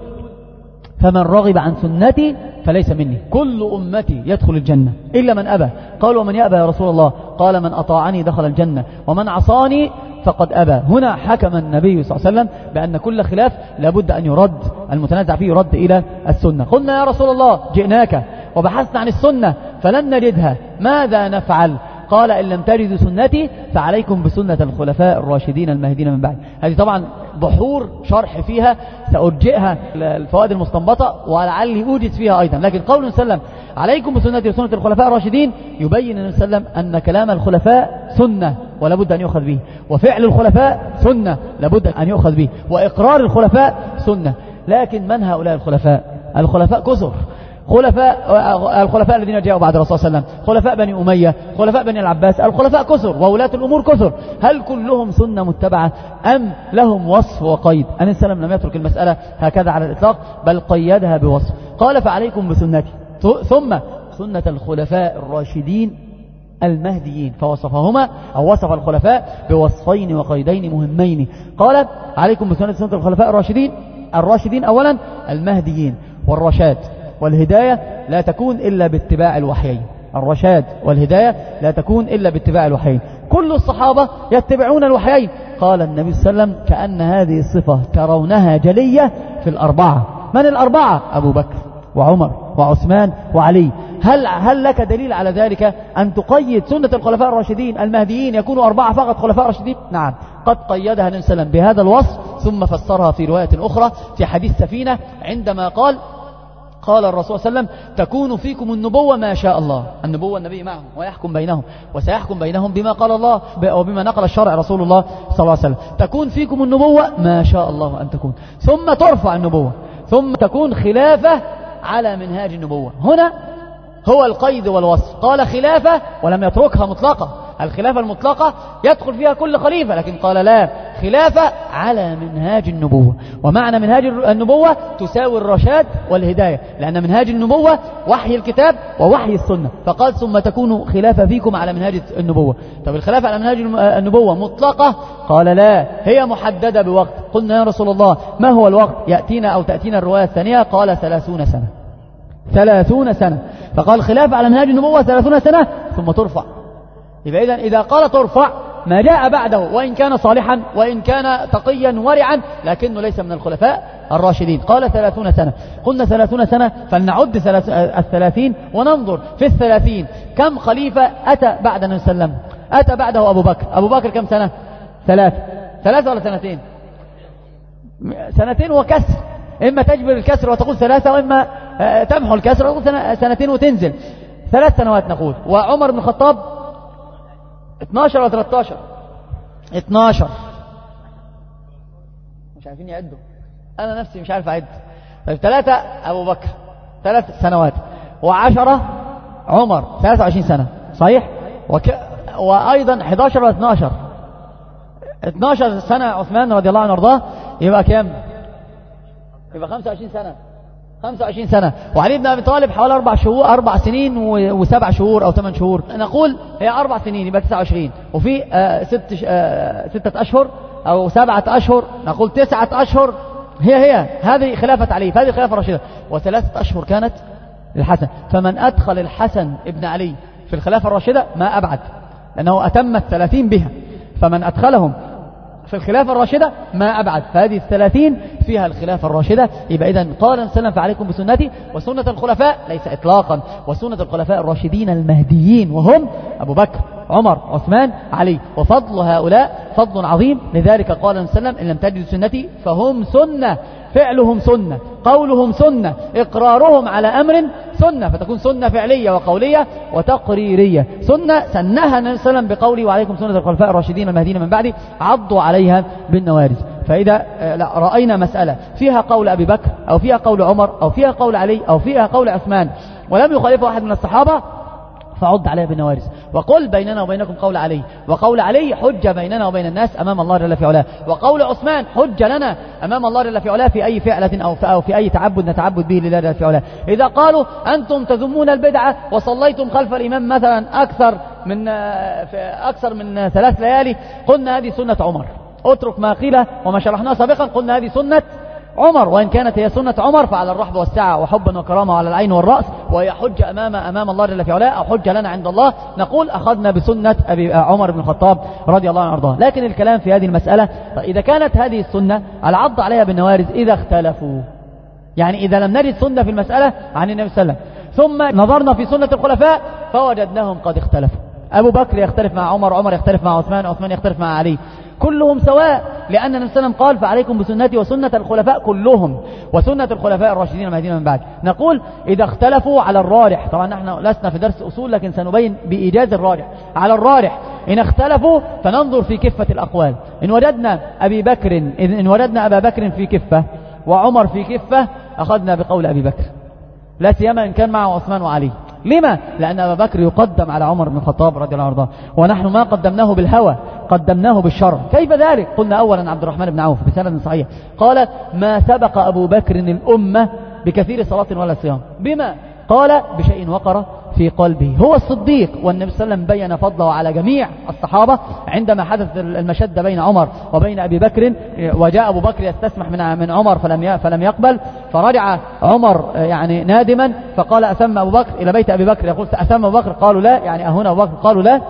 فمن رغب عن سنتي فليس مني، كل أمتي يدخل الجنة إلا من أبى. قال ومن يأبى يا رسول الله؟ قال من أطاعني دخل الجنة ومن عصاني فقد أبى. هنا حكم النبي صلى الله عليه وسلم بأن كل خلاف لابد أن يرد، المتنازع فيه يرد إلى السنة. قلنا يا رسول الله جئناك وبحثنا عن السنة فلن نجدها، ماذا نفعل؟ قال إن لم تجدوا سنتي فعليكم بسنة الخلفاء الراشدين المهديين من بعد. هذه طبعا بحور شرح فيها سأرجئها الفوائد المستنبطة ولعلي أوجد فيها أيضا، لكن قول سلم عليكم بسنتي وسنة الخلفاء الراشدين يبين النبي صلى الله عليه وسلم أن كلام الخلفاء سنة ولابد أن يؤخذ به، وفعل الخلفاء سنة لابد أن يؤخذ به، وإقرار الخلفاء سنة. لكن من هؤلاء الخلفاء؟ الخلفاء كثر، خلفاء الخلفاء الذين جاءوا بعد الرسول صلى الله عليه وسلم، خلفاء بني أمية، خلفاء بني العباس، الخلفاء كثر وولاة الأمور كثر. هل كلهم سنة متبعة أم لهم وصف وقيد؟ النبي صلى الله عليه وسلم لم يترك المسألة هكذا على الإطلاق، بل قيدها بوصف. قال فعليكم بسنتي ثم سنة الخلفاء الراشدين المهديين، فوصفهما أو وصف الخلفاء بوصفين وقيدين مهمين. قال عليكم بسنة سنة الخلفاء الراشدين، الراشدين أولا المهديين، والرشاد والهداية لا تكون إلا باتباع الوحيين، الرشاد والهداية لا تكون إلا باتباع الوحيين. كل الصحابة يتبعون الوحيين. قال النبي صلى الله عليه وسلم كأن هذه الصفة ترونها جلية في الأربعة. من الأربعة؟ أبو بكر وعمر وعثمان وعلي. هل, هل لك دليل على ذلك أن تقيد سنة الخلفاء الراشدين المهديين يكونوا أربعة فقط خلفاء راشدين؟ نعم، قد قيدها النبي صلى الله عليه وسلم بهذا الوصف، ثم فسرها في رواية أخرى في حديث سفينة عندما قال قال الرسول صلى الله عليه وسلم تكون فيكم النبوة ما شاء الله، النبوة النبي معهم ويحكم بينهم وسيحكم بينهم بما قال الله وبما نقل الشرع رسول الله صلى الله عليه وسلم. تكون فيكم النبوة ما شاء الله أن تكون، ثم ترفع النبوة، ثم تكون خلافة على منهاج النبوة. هنا هو القيد والوصف، قال خلافة ولم يتركها مطلقة. الخلافة المطلقة يدخل فيها كل خليفة، لكن قال لا، خلافة على منهاج النبوة. ومعنى منهاج النبوة تساوي الرشاد والهداية، لأن منهاج النبوة وحي الكتاب ووحي السنة. فقال ثم تكون خلافة فيكم على منهاج النبوة. طب الخلافة على منهاج النبوة مطلقة؟ قال لا، هي محددة بوقت. قلنا يا رسول الله ما هو الوقت؟ يأتينا أو تأتينا الرواية الثانية. قال ثلاثون سنة، ثلاثون سنة. فقال خلافة على منهاج النبوة ثلاثون سنة ثم ترفع. يبقى إذن إذا قال ترفع ما جاء بعده وإن كان صالحا وإن كان تقيا ورعا لكنه ليس من الخلفاء الراشدين. قال ثلاثون سنة. قلنا ثلاثون سنة، فلنعد الثلاثين وننظر في الثلاثين كم خليفة أتى بعد النبي صلى الله عليه وسلم. أتى بعده أبو بكر. أبو بكر كم سنة؟ ثلاثة. ثلاثة ولا سنتين؟ سنتين وكسر. إما تجبر الكسر وتقول ثلاثة، وإما تمحو الكسر وتقول سنتين وتنزل. ثلاث سنوات نقول. وعمر بن الخطاب اثناشر ولا ثلاثة عشر؟ اثناشر. مش عارفين يعدوا، أنا نفسي مش عارف أعد. طيب ثلاثة أبو بكر ثلاث سنوات، وعشرة عمر ثلاثة وعشرين سنة، صحيح؟ وك... وأيضا احد عشر ولا اثناشر؟ اثناشر سنة عثمان رضي الله عنه وارضاه. يبقى كام؟ يبقى خمسة وعشرين سنة. خمسة وعشرين سنة. وعلي بن أبي طالب حوالي أربع شهور، أربع سنين وسبع شهور أو ثمان شهور. نقول هي أربع سنين يبقى تسعة وعشرين، وفي آه ست آه ستة أشهر أو سبعة أشهر، نقول تسعة أشهر. هي هي هذه خلافة علي، هذه خلافة رشيدة. وثلاثة أشهر كانت الحسن. فمن أدخل الحسن ابن علي في الخلافة الراشدة ما أبعد، لأنه أتم الثلاثين بها، فمن أدخلهم في الخلافة الراشدة ما أبعد، فهذه الثلاثين فيها الخلافة الراشدة. يبقى إذن قال سلم فعليكم بسنتي وسنة الخلفاء، ليس إطلاقا، وسنة الخلفاء الراشدين المهديين، وهم أبو بكر عمر عثمان علي، وفضل هؤلاء فضل عظيم. لذلك قال سلم إن لم تجدوا سنتي فهم سنة، فعلهم سنة، قولهم سنة، إقرارهم على أمر سنة، فتكون سنة فعلية وقولية وتقريرية. سنة سنها النبي صلى الله عليه وسلم بقوله وعليكم سنة الخلفاء الراشدين المهديين من بعدي عضوا عليها بالنوارز. فإذا رأينا مسألة فيها قول أبي بكر أو فيها قول عمر أو فيها قول علي أو فيها قول عثمان ولم يخالفه أحد من الصحابة فعض عليها بالنوارز، وقل بيننا وبينكم قول علي، وقول علي حجة بيننا وبين الناس أمام الله جل في علاه، وقول عثمان حجة لنا أمام الله جل في علاه في أي فعلة أو في, أو في أي تعبد نتعبد به لله جل في علاه. إذا قالوا أنتم تذمون البدعة وصليتم خلف الإمام مثلا أكثر من أكثر من ثلاث ليالي، قلنا هذه سنة عمر، اترك ما قيل وما شرحناه سابقا، قلنا هذه سنة عمر، وإن كانت هي سنة عمر فعلى الرحب والسعة وحبا وكرامة على العين والرأس، وهي حجة أمام أمام الله جل في علاه أو حجة لنا عند الله، نقول أخذنا بسنة أبي عمر بن الخطاب رضي الله عنه وارضاه. لكن الكلام في هذه المسألة، إذا كانت هذه السنة العض عليها بالنوارز إذا اختلفوا، يعني إذا لم نجد سنة في المسألة عن النبي صلى الله عليه وسلم ثم نظرنا في سنة الخلفاء فوجدناهم قد اختلفوا، أبو بكر يختلف مع عمر، عمر يختلف مع عثمان، عثمان يختلف مع علي، كلهم سواء، لأن النبي صلى الله عليه وسلم قال فعليكم بسنتي وسنة الخلفاء كلهم وسنة الخلفاء الراشدين المهديين من بعد. نقول إذا اختلفوا على الراجح، طبعا نحن لسنا في درس أصول لكن سنبين بإيجاز الراجح، على الراجح إن اختلفوا فننظر في كفة الأقوال، إن وجدنا أبي بكر إن وجدنا أبا بكر في كفة وعمر في كفة أخذنا بقول أبي بكر، لا سيما إن كان معه عثمان وعلي. لما؟ لأن أبا بكر يقدم على عمر بن الخطاب رضي الله عنه، ونحن ما قدمناه بالهوى، قدمناه بالشرع. كيف ذلك؟ قلنا أولا عبد الرحمن بن عوف بسند صحيح قال ما سبق أبو بكر الأمة بكثير صلاة ولا صيام، بما قال بشيء وقر في قلبه، هو الصديق. والنبي صلى الله عليه وسلم بين فضله على جميع الصحابة عندما حدث المشد بين عمر وبين أبي بكر، وجاء أبو بكر يستسمح من من عمر فلم فلم يقبل، فرجع عمر يعني نادما فقال أثم أبو بكر إلى بيت أبي بكر، يقول أثم أبو بكر، قالوا لا، يعني أهنا أبو بكر، قالوا لا.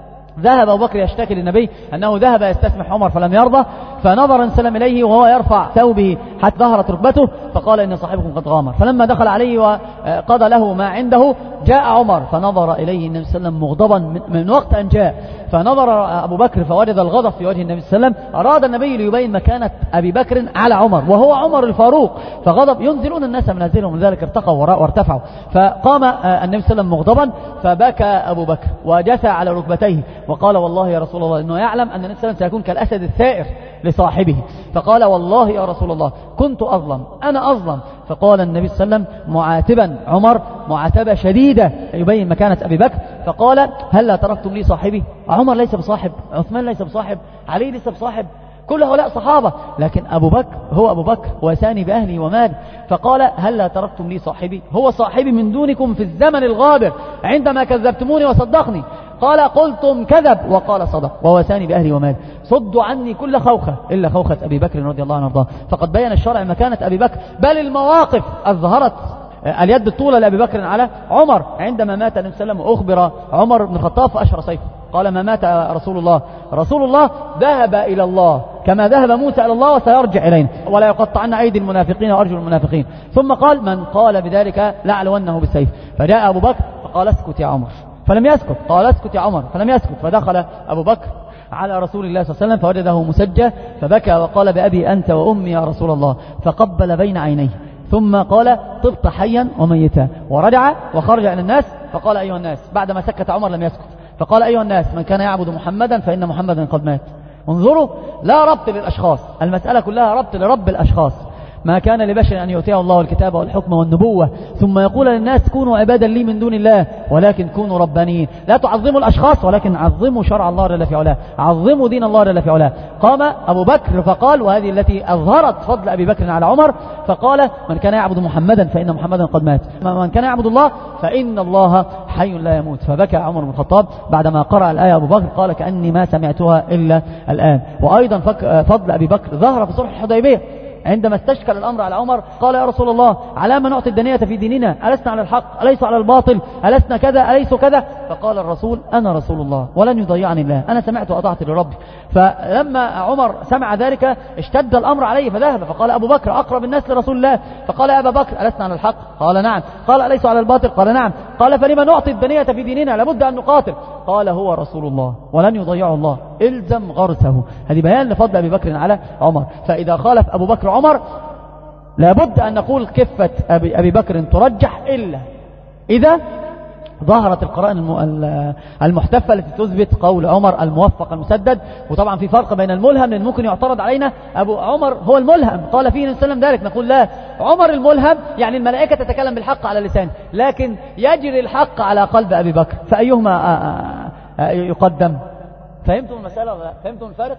ذهب أبو بكر يشتكي للنبي أنه ذهب يستسمح عمر فلم يرضى، فنظر سلم إليه وهو يرفع ثوبه حتى ظهرت ركبته فقال إن صاحبكم قد غامر. فلما دخل عليه وقضى له ما عنده جاء عمر فنظر إليه النبي صلى الله عليه وسلم مغضبا من وقت أن جاء، فنظر أبو بكر فوجد الغضب في وجه النبي صلى الله عليه وسلم. أراد النبي ليبين مكانة أبي بكر على عمر وهو عمر الفاروق، فغضب ينزلون الناس منازلهم، من ذلك ارتقوا وارتفعوا. فقام النبي صلى الله عليه وسلم مغضبا فبكى أبو بكر وجثى على ركبتيه وقال والله يا رسول الله، إنه يعلم أن النبي صلى الله عليه وسلم سيكون كالأسد الثائر لصاحبه، فقال والله يا رسول الله كنت أظلم، أنا أظلم. فقال النبي صلى الله عليه وسلم معاتبا عمر معاتبة شديدة يبين مكانة أبي بكر، فقال هل لا تركتم لي صاحبي؟ عمر ليس بصاحب، عثمان ليس بصاحب، علي ليس بصاحب، كل هؤلاء صحابة، لكن أبو بكر هو أبو بكر وساني بأهلي ومالي. فقال هل لا تركتم لي صاحبي؟ هو صاحبي من دونكم في الزمن الغابر عندما كذبتموني وصدقني، قال قلتم كذب وقال صدق ووساني بأهلي ومالي. صدوا عني كل خوخة إلا خوخة أبي بكر رضي الله عنه وارضاه. فقد بين الشرع مكانة أبي بكر، بل المواقف أظهرت اليد الطولة لأبي بكر على عمر. عندما مات النبي صلى الله عليه وسلم أخبر عمر بن الخطاب فأشهر سيفه، قال ما مات رسول الله، رسول الله ذهب إلى الله كما ذهب موسى إلى الله وسيرجع إلينا، ولا يقطعن أيدي المنافقين وأرجل المنافقين. ثم قال من قال بذلك لأعلونه بالسيف. فجاء أبو بكر فقال اسكت يا عمر، فلم يسكت، قال اسكت يا عمر، فلم يسكت. فدخل أبو بكر على رسول الله صلى الله عليه وسلم فوجده مسجى فبكى وقال بأبي أنت وأمي يا رسول الله، فقبل بين عينيه ثم قال طبت حيا وميتا، ورجع وخرج إلى الناس فقال أيها الناس، بعدما سكت عمر لم يسكت، فقال أيها الناس من كان يعبد محمدا فإن محمدا قد مات. انظروا، لا ربط للأشخاص، المسألة كلها ربط لرب الأشخاص. ما كان لبشر أن يؤتيه الله الكتاب والحكم والنبوة ثم يقول للناس كونوا عبادا لي من دون الله ولكن كونوا ربانيين. لا تعظموا الأشخاص ولكن عظموا شرع الله جل في علاه، عظموا دين الله جل في علاه. قام أبو بكر فقال، وهذه التي أظهرت فضل أبي بكر على عمر، فقال من كان يعبد محمدا فإن محمدا قد مات، من كان يعبد الله فإن الله حي لا يموت. فبكى عمر بن الخطاب بعدما قرأ الآية أبو بكر، قال كأني ما سمعتها إلا الآن. وأيضا فضل أبي بكر ظهر في صلح الحديبية عندما استشكل الأمر على عمر قال يا رسول الله على ما نعطي الدنية في ديننا؟ ألسنا على الحق؟ أليس على الباطل؟ ألسنا كذا؟ أليس كذا؟ فقال الرسول أنا رسول الله ولن يضيعني الله، أنا سمعت وأطعت لربي. فلما عمر سمع ذلك اشتد الأمر عليه فذهب فقال أبو بكر أقرب الناس لرسول الله، فقال يا أبا بكر ألسنا على الحق؟ قال نعم. قال أليس على الباطل؟ قال نعم. قال فلما نعطي الدنية في ديننا؟ لابد أن نقاتل. قال هو رسول الله ولن يضيعه الله، إلزم غرسه. هذه بيان لفضل أبي بكر على عمر. فإذا خالف أبو بكر عمر لابد أن نقول كفة أبي, أبي بكر ترجح إلا إذا ظهرت القرائن المحتفة التي تثبت قول عمر الموفق المسدد. وطبعا في فرق بين الملهم، لأن ممكن يعترض علينا أبو عمر هو الملهم قال فيه وسلم ذلك، نقول لا، عمر الملهم يعني الملائكة تتكلم بالحق على لسانه لكن يجري الحق على قلب أبي بكر، فأيهما يقدم؟ فهمتم المسألة ولا لا؟ فهمتم الفارق؟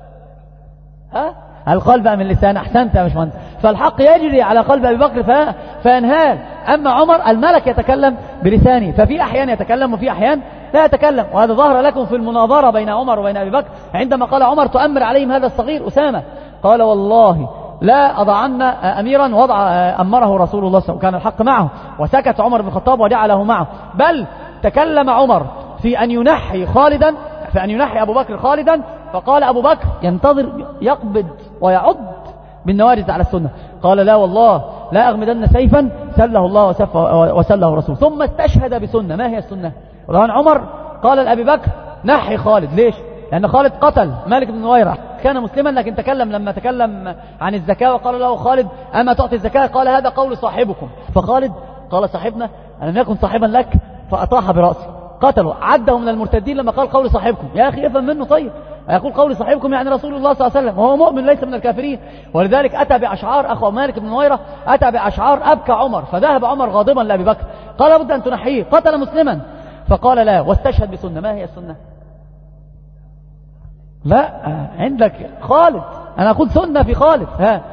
ها؟ القلب من اللسان. أحسنت يا باشمهندس. فالحق يجري على قلب أبي بكر فينهال. أما عمر الملك يتكلم بلسانه، ففي أحيان يتكلم وفي أحيان لا يتكلم. وهذا ظهر لكم في المناظرة بين عمر وبين أبي بكر عندما قال عمر تؤمر عليهم هذا الصغير أسامة، قال والله لا أضعن أميرا وضع أمره رسول الله صلى الله عليه وسلم، كان الحق معه وسكت عمر بن الخطاب وجعله معه. بل تكلم عمر في أن ينحي خالدا، في أن ينحي أبو بكر خالدا، فقال أبو بكر ينتظر يقبض ويعض بالنوارز على السنة، قال لا والله لا أغمدن سيفا سله الله وسله رسول. ثم استشهد بسنة. ما هي السنة؟ والآن عمر قال لأبي بكر نحي خالد. ليش؟ لأن خالد قتل مالك بن نويرة، كان مسلما لكن تكلم لما تكلم عن الزكاة وقال له خالد أما تعطي الزكاة؟ قال هذا قول صاحبكم. فخالد قال صاحبنا ألم يكن صاحبا لك؟ فأطاح برأسه قتلوا، عده من المرتدين لما قال قول صاحبكم. يا أخي افهم منه. طيب يقول قول صاحبكم يعني رسول الله صلى الله عليه وسلم وهو مؤمن ليس من الكافرين. ولذلك أتى بأشعار أخو مالك بن نويرة، أتى بأشعار أبكى عمر، فذهب عمر غاضبا لأبي بكر قال لابد أن تنحيه، قتل مسلما. فقال لا واستشهد بسنة. ما هي السنة؟ لا عندك خالد، أنا أقول سنة في خالد. ها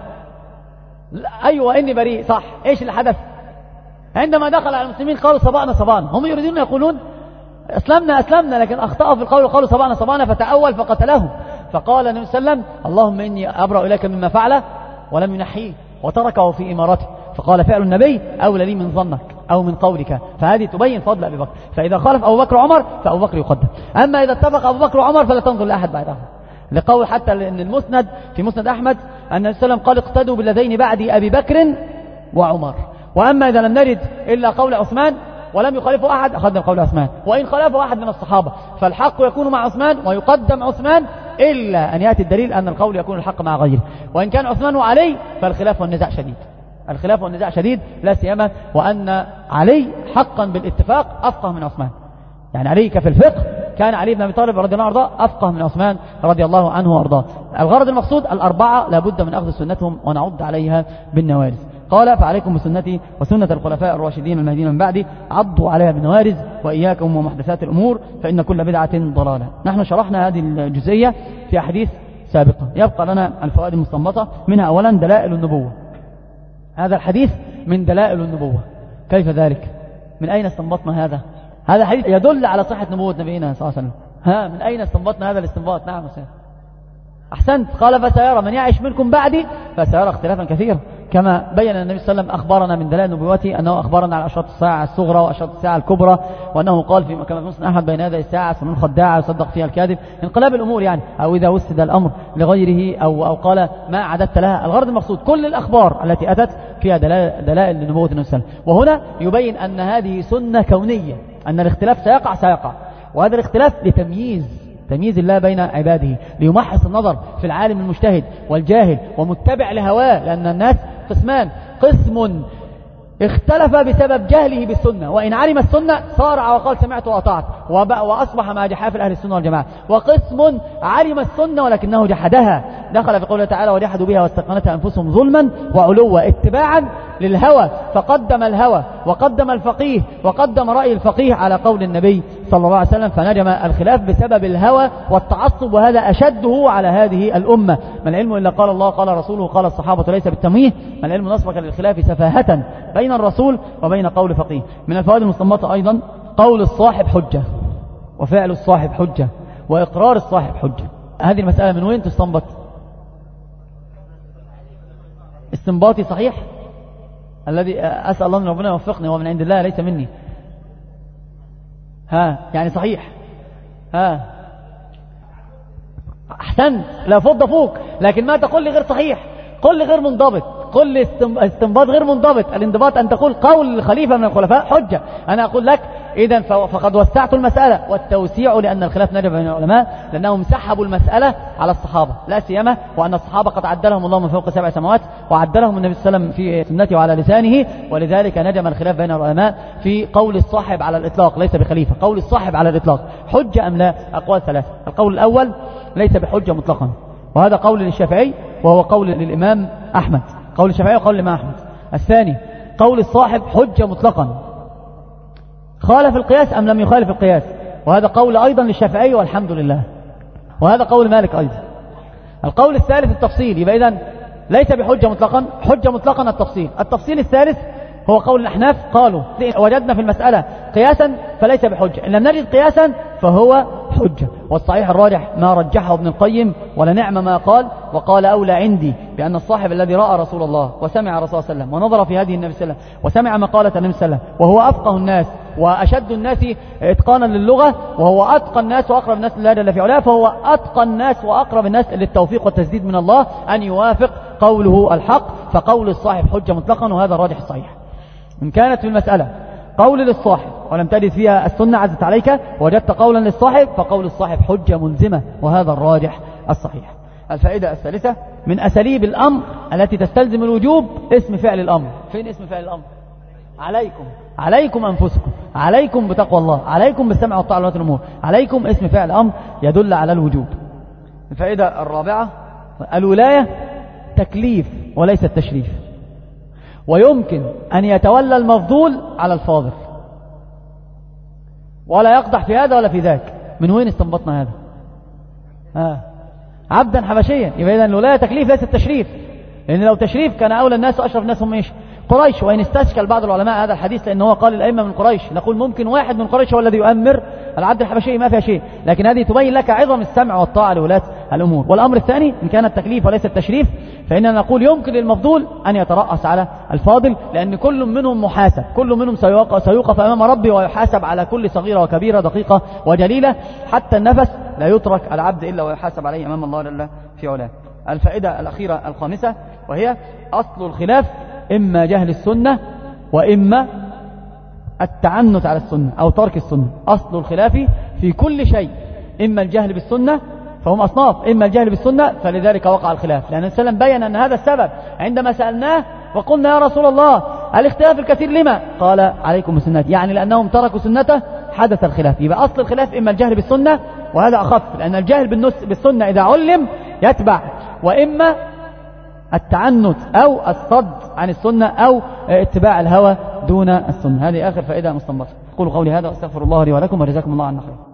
لا. أيوة إني بريء صح. إيش اللي حدث؟ عندما دخل على المسلمين قالوا صبعنا صبعنا، هم يريدون يقولون أسلمنا أسلمنا، لكن أخطأوا في القول وقالوا صبعنا صبعنا فتأول فقتلهم. فقال النبي صلى الله عليه وسلم اللهم إني أبرأ إليك مما فعل ولم ينحيه وتركه في إمارته. فقال فعل النبي أولى لي من ظنك أو من قولك. فهذه تبين فضل أبي بكر. فإذا خالف أبو بكر وعمر فأبو بكر يقدم. أما إذا اتفق أبو بكر وعمر فلا تنظر لأحد بعدهم، لقول حتى أن المسند في مسند أحمد أن النبي صلى الله عليه وسلم قال اقتدوا بالذين بعدي أبي بكر وعمر. وأما إذا لم نرد إلا قول عثمان ولم يخالفه أحد أخذنا قول عثمان، وإن خالفه أحد من الصحابة فالحق يكون مع عثمان ويقدم عثمان، إلا أن يأتي الدليل أن القول يكون الحق مع غيره. وإن كان عثمان وعلي فالخلاف والنزاع شديد، الخلاف والنزاع شديد، لا سيما وأن علي حقا بالاتفاق أفقه من عثمان. يعني علي كفي الفقه كان علي بن أبي طالب رضي الله عنه وارضاه أفقه من عثمان رضي الله عنه وارضاه. الغرض المقصود الأربعة لابد من أخذ سنتهم ونعض عليها بالنوارز. قال فعليكم بسنتي وسنة الخلفاء الراشدين المهديين من بعدي عضوا عليها بالنوارز وإياكم ومحدثات الأمور فإن كل بدعة ضلالة. نحن شرحنا هذه الجزئية في أحاديث سابقة، يبقى لنا الفوائد المستنبطة منها أولا دلائل النبوة. هذا الحديث من دلائل النبوة. كيف ذلك؟ من أين استنبطنا هذا؟ هذا حديث يدل على صحة نبوة نبينا صلى الله عليه وسلم. ها من أين استنبطنا هذا الاستنباط؟ نعم سيد. أحسنت. قال فسيرى من يعيش منكم بعدي فسيرى اختلافا كثيرا، كما بين النبي صلى الله عليه وسلم أخبرنا من دلائل نبوته أنه أخبرنا على أشراط الساعة الصغرى وأشراط الساعة الكبرى، وأنه قال في كما في مسلم أحمد بين هذه الساعة سنون خداعة يصدق فيها الكاذب، انقلاب الأمور يعني، أو إذا وسد الأمر لغيره أو أو قال ما أعددت لها. الغرض المقصود كل الأخبار التي أتت فيها دلائل, دلائل لنبوة النبي صلى الله عليه وسلم. وهنا يبين أن هذه سنة كونية، أن الاختلاف سيقع سيقع، وهذا الاختلاف لتمييز تمييز الله بين عباده، ليمحص النظر في العالم المجتهد والجاهل ومتبع لهواه، لأن الناس قسمان، قسم اختلف بسبب جهله بالسنة وإن علم السنة صارع وقال سمعت وأطعت وأصبح مع جحافل أهل السنة والجماعة، وقسم علم السنة ولكنه جحدها، دخل في قوله تعالى وجحدوا بها واستيقنتها أنفسهم ظلما وعلوا اتباعا للهوى، فقدم الهوى وقدم الفقيه وقدم رأي الفقيه على قول النبي صلى الله عليه وسلم، فنجم الخلاف بسبب الهوى والتعصب، وهذا أشده على هذه الأمة. ما العلم إلا قال الله قال رسوله قال الصحابة ليس بالتمويه، ما العلم نصبك للخلاف سفاهة بين الرسول وبين قول فقيه. من الفوائد المستنبطة أيضا قول الصاحب حجة، وفعل الصاحب حجة، وإقرار الصاحب حجة. هذه المسألة من وين تستنبط؟ استنباطي صحيح الذي أسأل الله أن ربنا يوفقني، هو من عند الله ليس مني. ها يعني صحيح. ها أحسنت، لا فض فوق، لكن ما تقول لي غير صحيح، قل لي غير منضبط، قل لي استنباط غير منضبط. الانضباط أن تقول قول الخليفة من الخلفاء حجة. أنا أقول لك إذن فقد وسعت المسألة، والتوسيع لأن الخلاف نجم بين العلماء لأنهم سحبوا المسألة على الصحابة لا سيما، وأن الصحابة قد عدلهم الله من فوق سبع سماوات، وعدلهم النبي صلى الله عليه وسلم في سنته وعلى لسانه، ولذلك نجم الخلاف بين العلماء في قول الصاحب على الإطلاق ليس بخليفة. قول الصاحب على الإطلاق حجة أم لا؟ أقوال ثلاثة. القول الأول ليس بحجة مطلقا، وهذا قول للشافعي وهو قول للإمام أحمد، قول الشافعي وقول الإمام أحمد. الثاني قول الصاحب حجة مطلقا، خالف القياس أم لم يخالف القياس، وهذا قول أيضا للشافعي والحمد لله، وهذا قول مالك أيضا. القول الثالث التفصيل، يبقى إذن ليس بحجة مطلقا، حجة مطلقا التفصيل. التفصيل الثالث هو قول الأحناف، قالوا وجدنا في المسألة قياسا فليس بحجة، إن لم نجد قياسا فهو حجة. والصحيح الراجح ما رجحه ابن القيم ولنعم ما قال، وقال أولى عندي بأن الصاحب الذي رأى رسول الله وسمع رسول الله صلى الله عليه وسلم ونظر في هذه النبي صلى الله عليه وسلم وسمع مقالة النبي صلى الله عليه وسلم، وهو أفقه الناس وأشد الناس إتقانا للغة، وهو أتقى الناس وأقرب الناس لله جل في علاه، فهو أتقى الناس وأقرب الناس للتوفيق والتسديد من الله أن يوافق قوله الحق، فقول الصاحب حجة مطلقا، وهذا الراجح الصحيح. إن كانت في المسألة قول للصاحب ولم تجد فيها السنة عزت عليك وجدت قولا للصاحب، فقول الصاحب حجة ملزمة، وهذا الراجح الصحيح. الفائدة الثالثة من أساليب الأمر التي تستلزم الوجوب اسم فعل الأمر. فين اسم فعل الأمر؟ عليكم، عليكم أنفسكم، عليكم بتقوى الله، عليكم بالسمع والطاعة ولاة الأمور، عليكم اسم فعل الأمر يدل على الوجوب. الفائدة الرابعة الولاية تكليف وليس التشريف، ويمكن أن يتولى المفضول على الفاضل، ولا يقدح في هذا ولا في ذاك. من وين استنبطنا هذا؟ آه. عبدا حبشيا، يبقى إذن الولاية تكليف ليس التشريف، لأن لو تشريف كان أولى الناس وأشرف الناس هم إيش؟ قريش. وإن استشكل بعض العلماء هذا الحديث لأنه قال الأئمة من قريش، نقول ممكن واحد من قريش هو الذي يؤمر العبد الحبشي، ما فيها شيء، لكن هذه تبين لك عظم السمع والطاعة لولاة الأمور. والأمر الثاني إن كان التكليف وليس التشريف، فإننا نقول يمكن للمفضول أن يترأس على الفاضل، لأن كل منهم محاسب، كل منهم سيوقف أمام ربي ويحاسب على كل صغيرة وكبيرة دقيقة وجليلة، حتى النفس لا يترك العبد إلا ويحاسب عليه أمام الله جل في علاه. الفائدة الأخيرة الخامسة وهي أصل الخلاف إما جهل السنة وإما التعنت على السنة أو ترك السنة. أصل الخلاف في كل شيء إما الجهل بالسنة، فهم أصناف، إما الجهل بالسنة فلذلك وقع الخلاف، لأن السلام بيّن أن هذا السبب. عندما سألناه وقلنا يا رسول الله الاختلاف الكثير لما؟ قال عليكم بسنتي، يعني لأنهم تركوا سنته حدث الخلاف. يبقى أصل الخلاف إما الجهل بالسنة، وهذا أخف لأن الجهل بالسنة إذا علم يتبع، وإما التعنت أو الصد عن السنة أو اتباع الهوى دون السنة. هذه آخر فائدة مستنبطة. قولوا قولي هذا واستغفر الله لي ولكم وجزاكم الله عنا خير.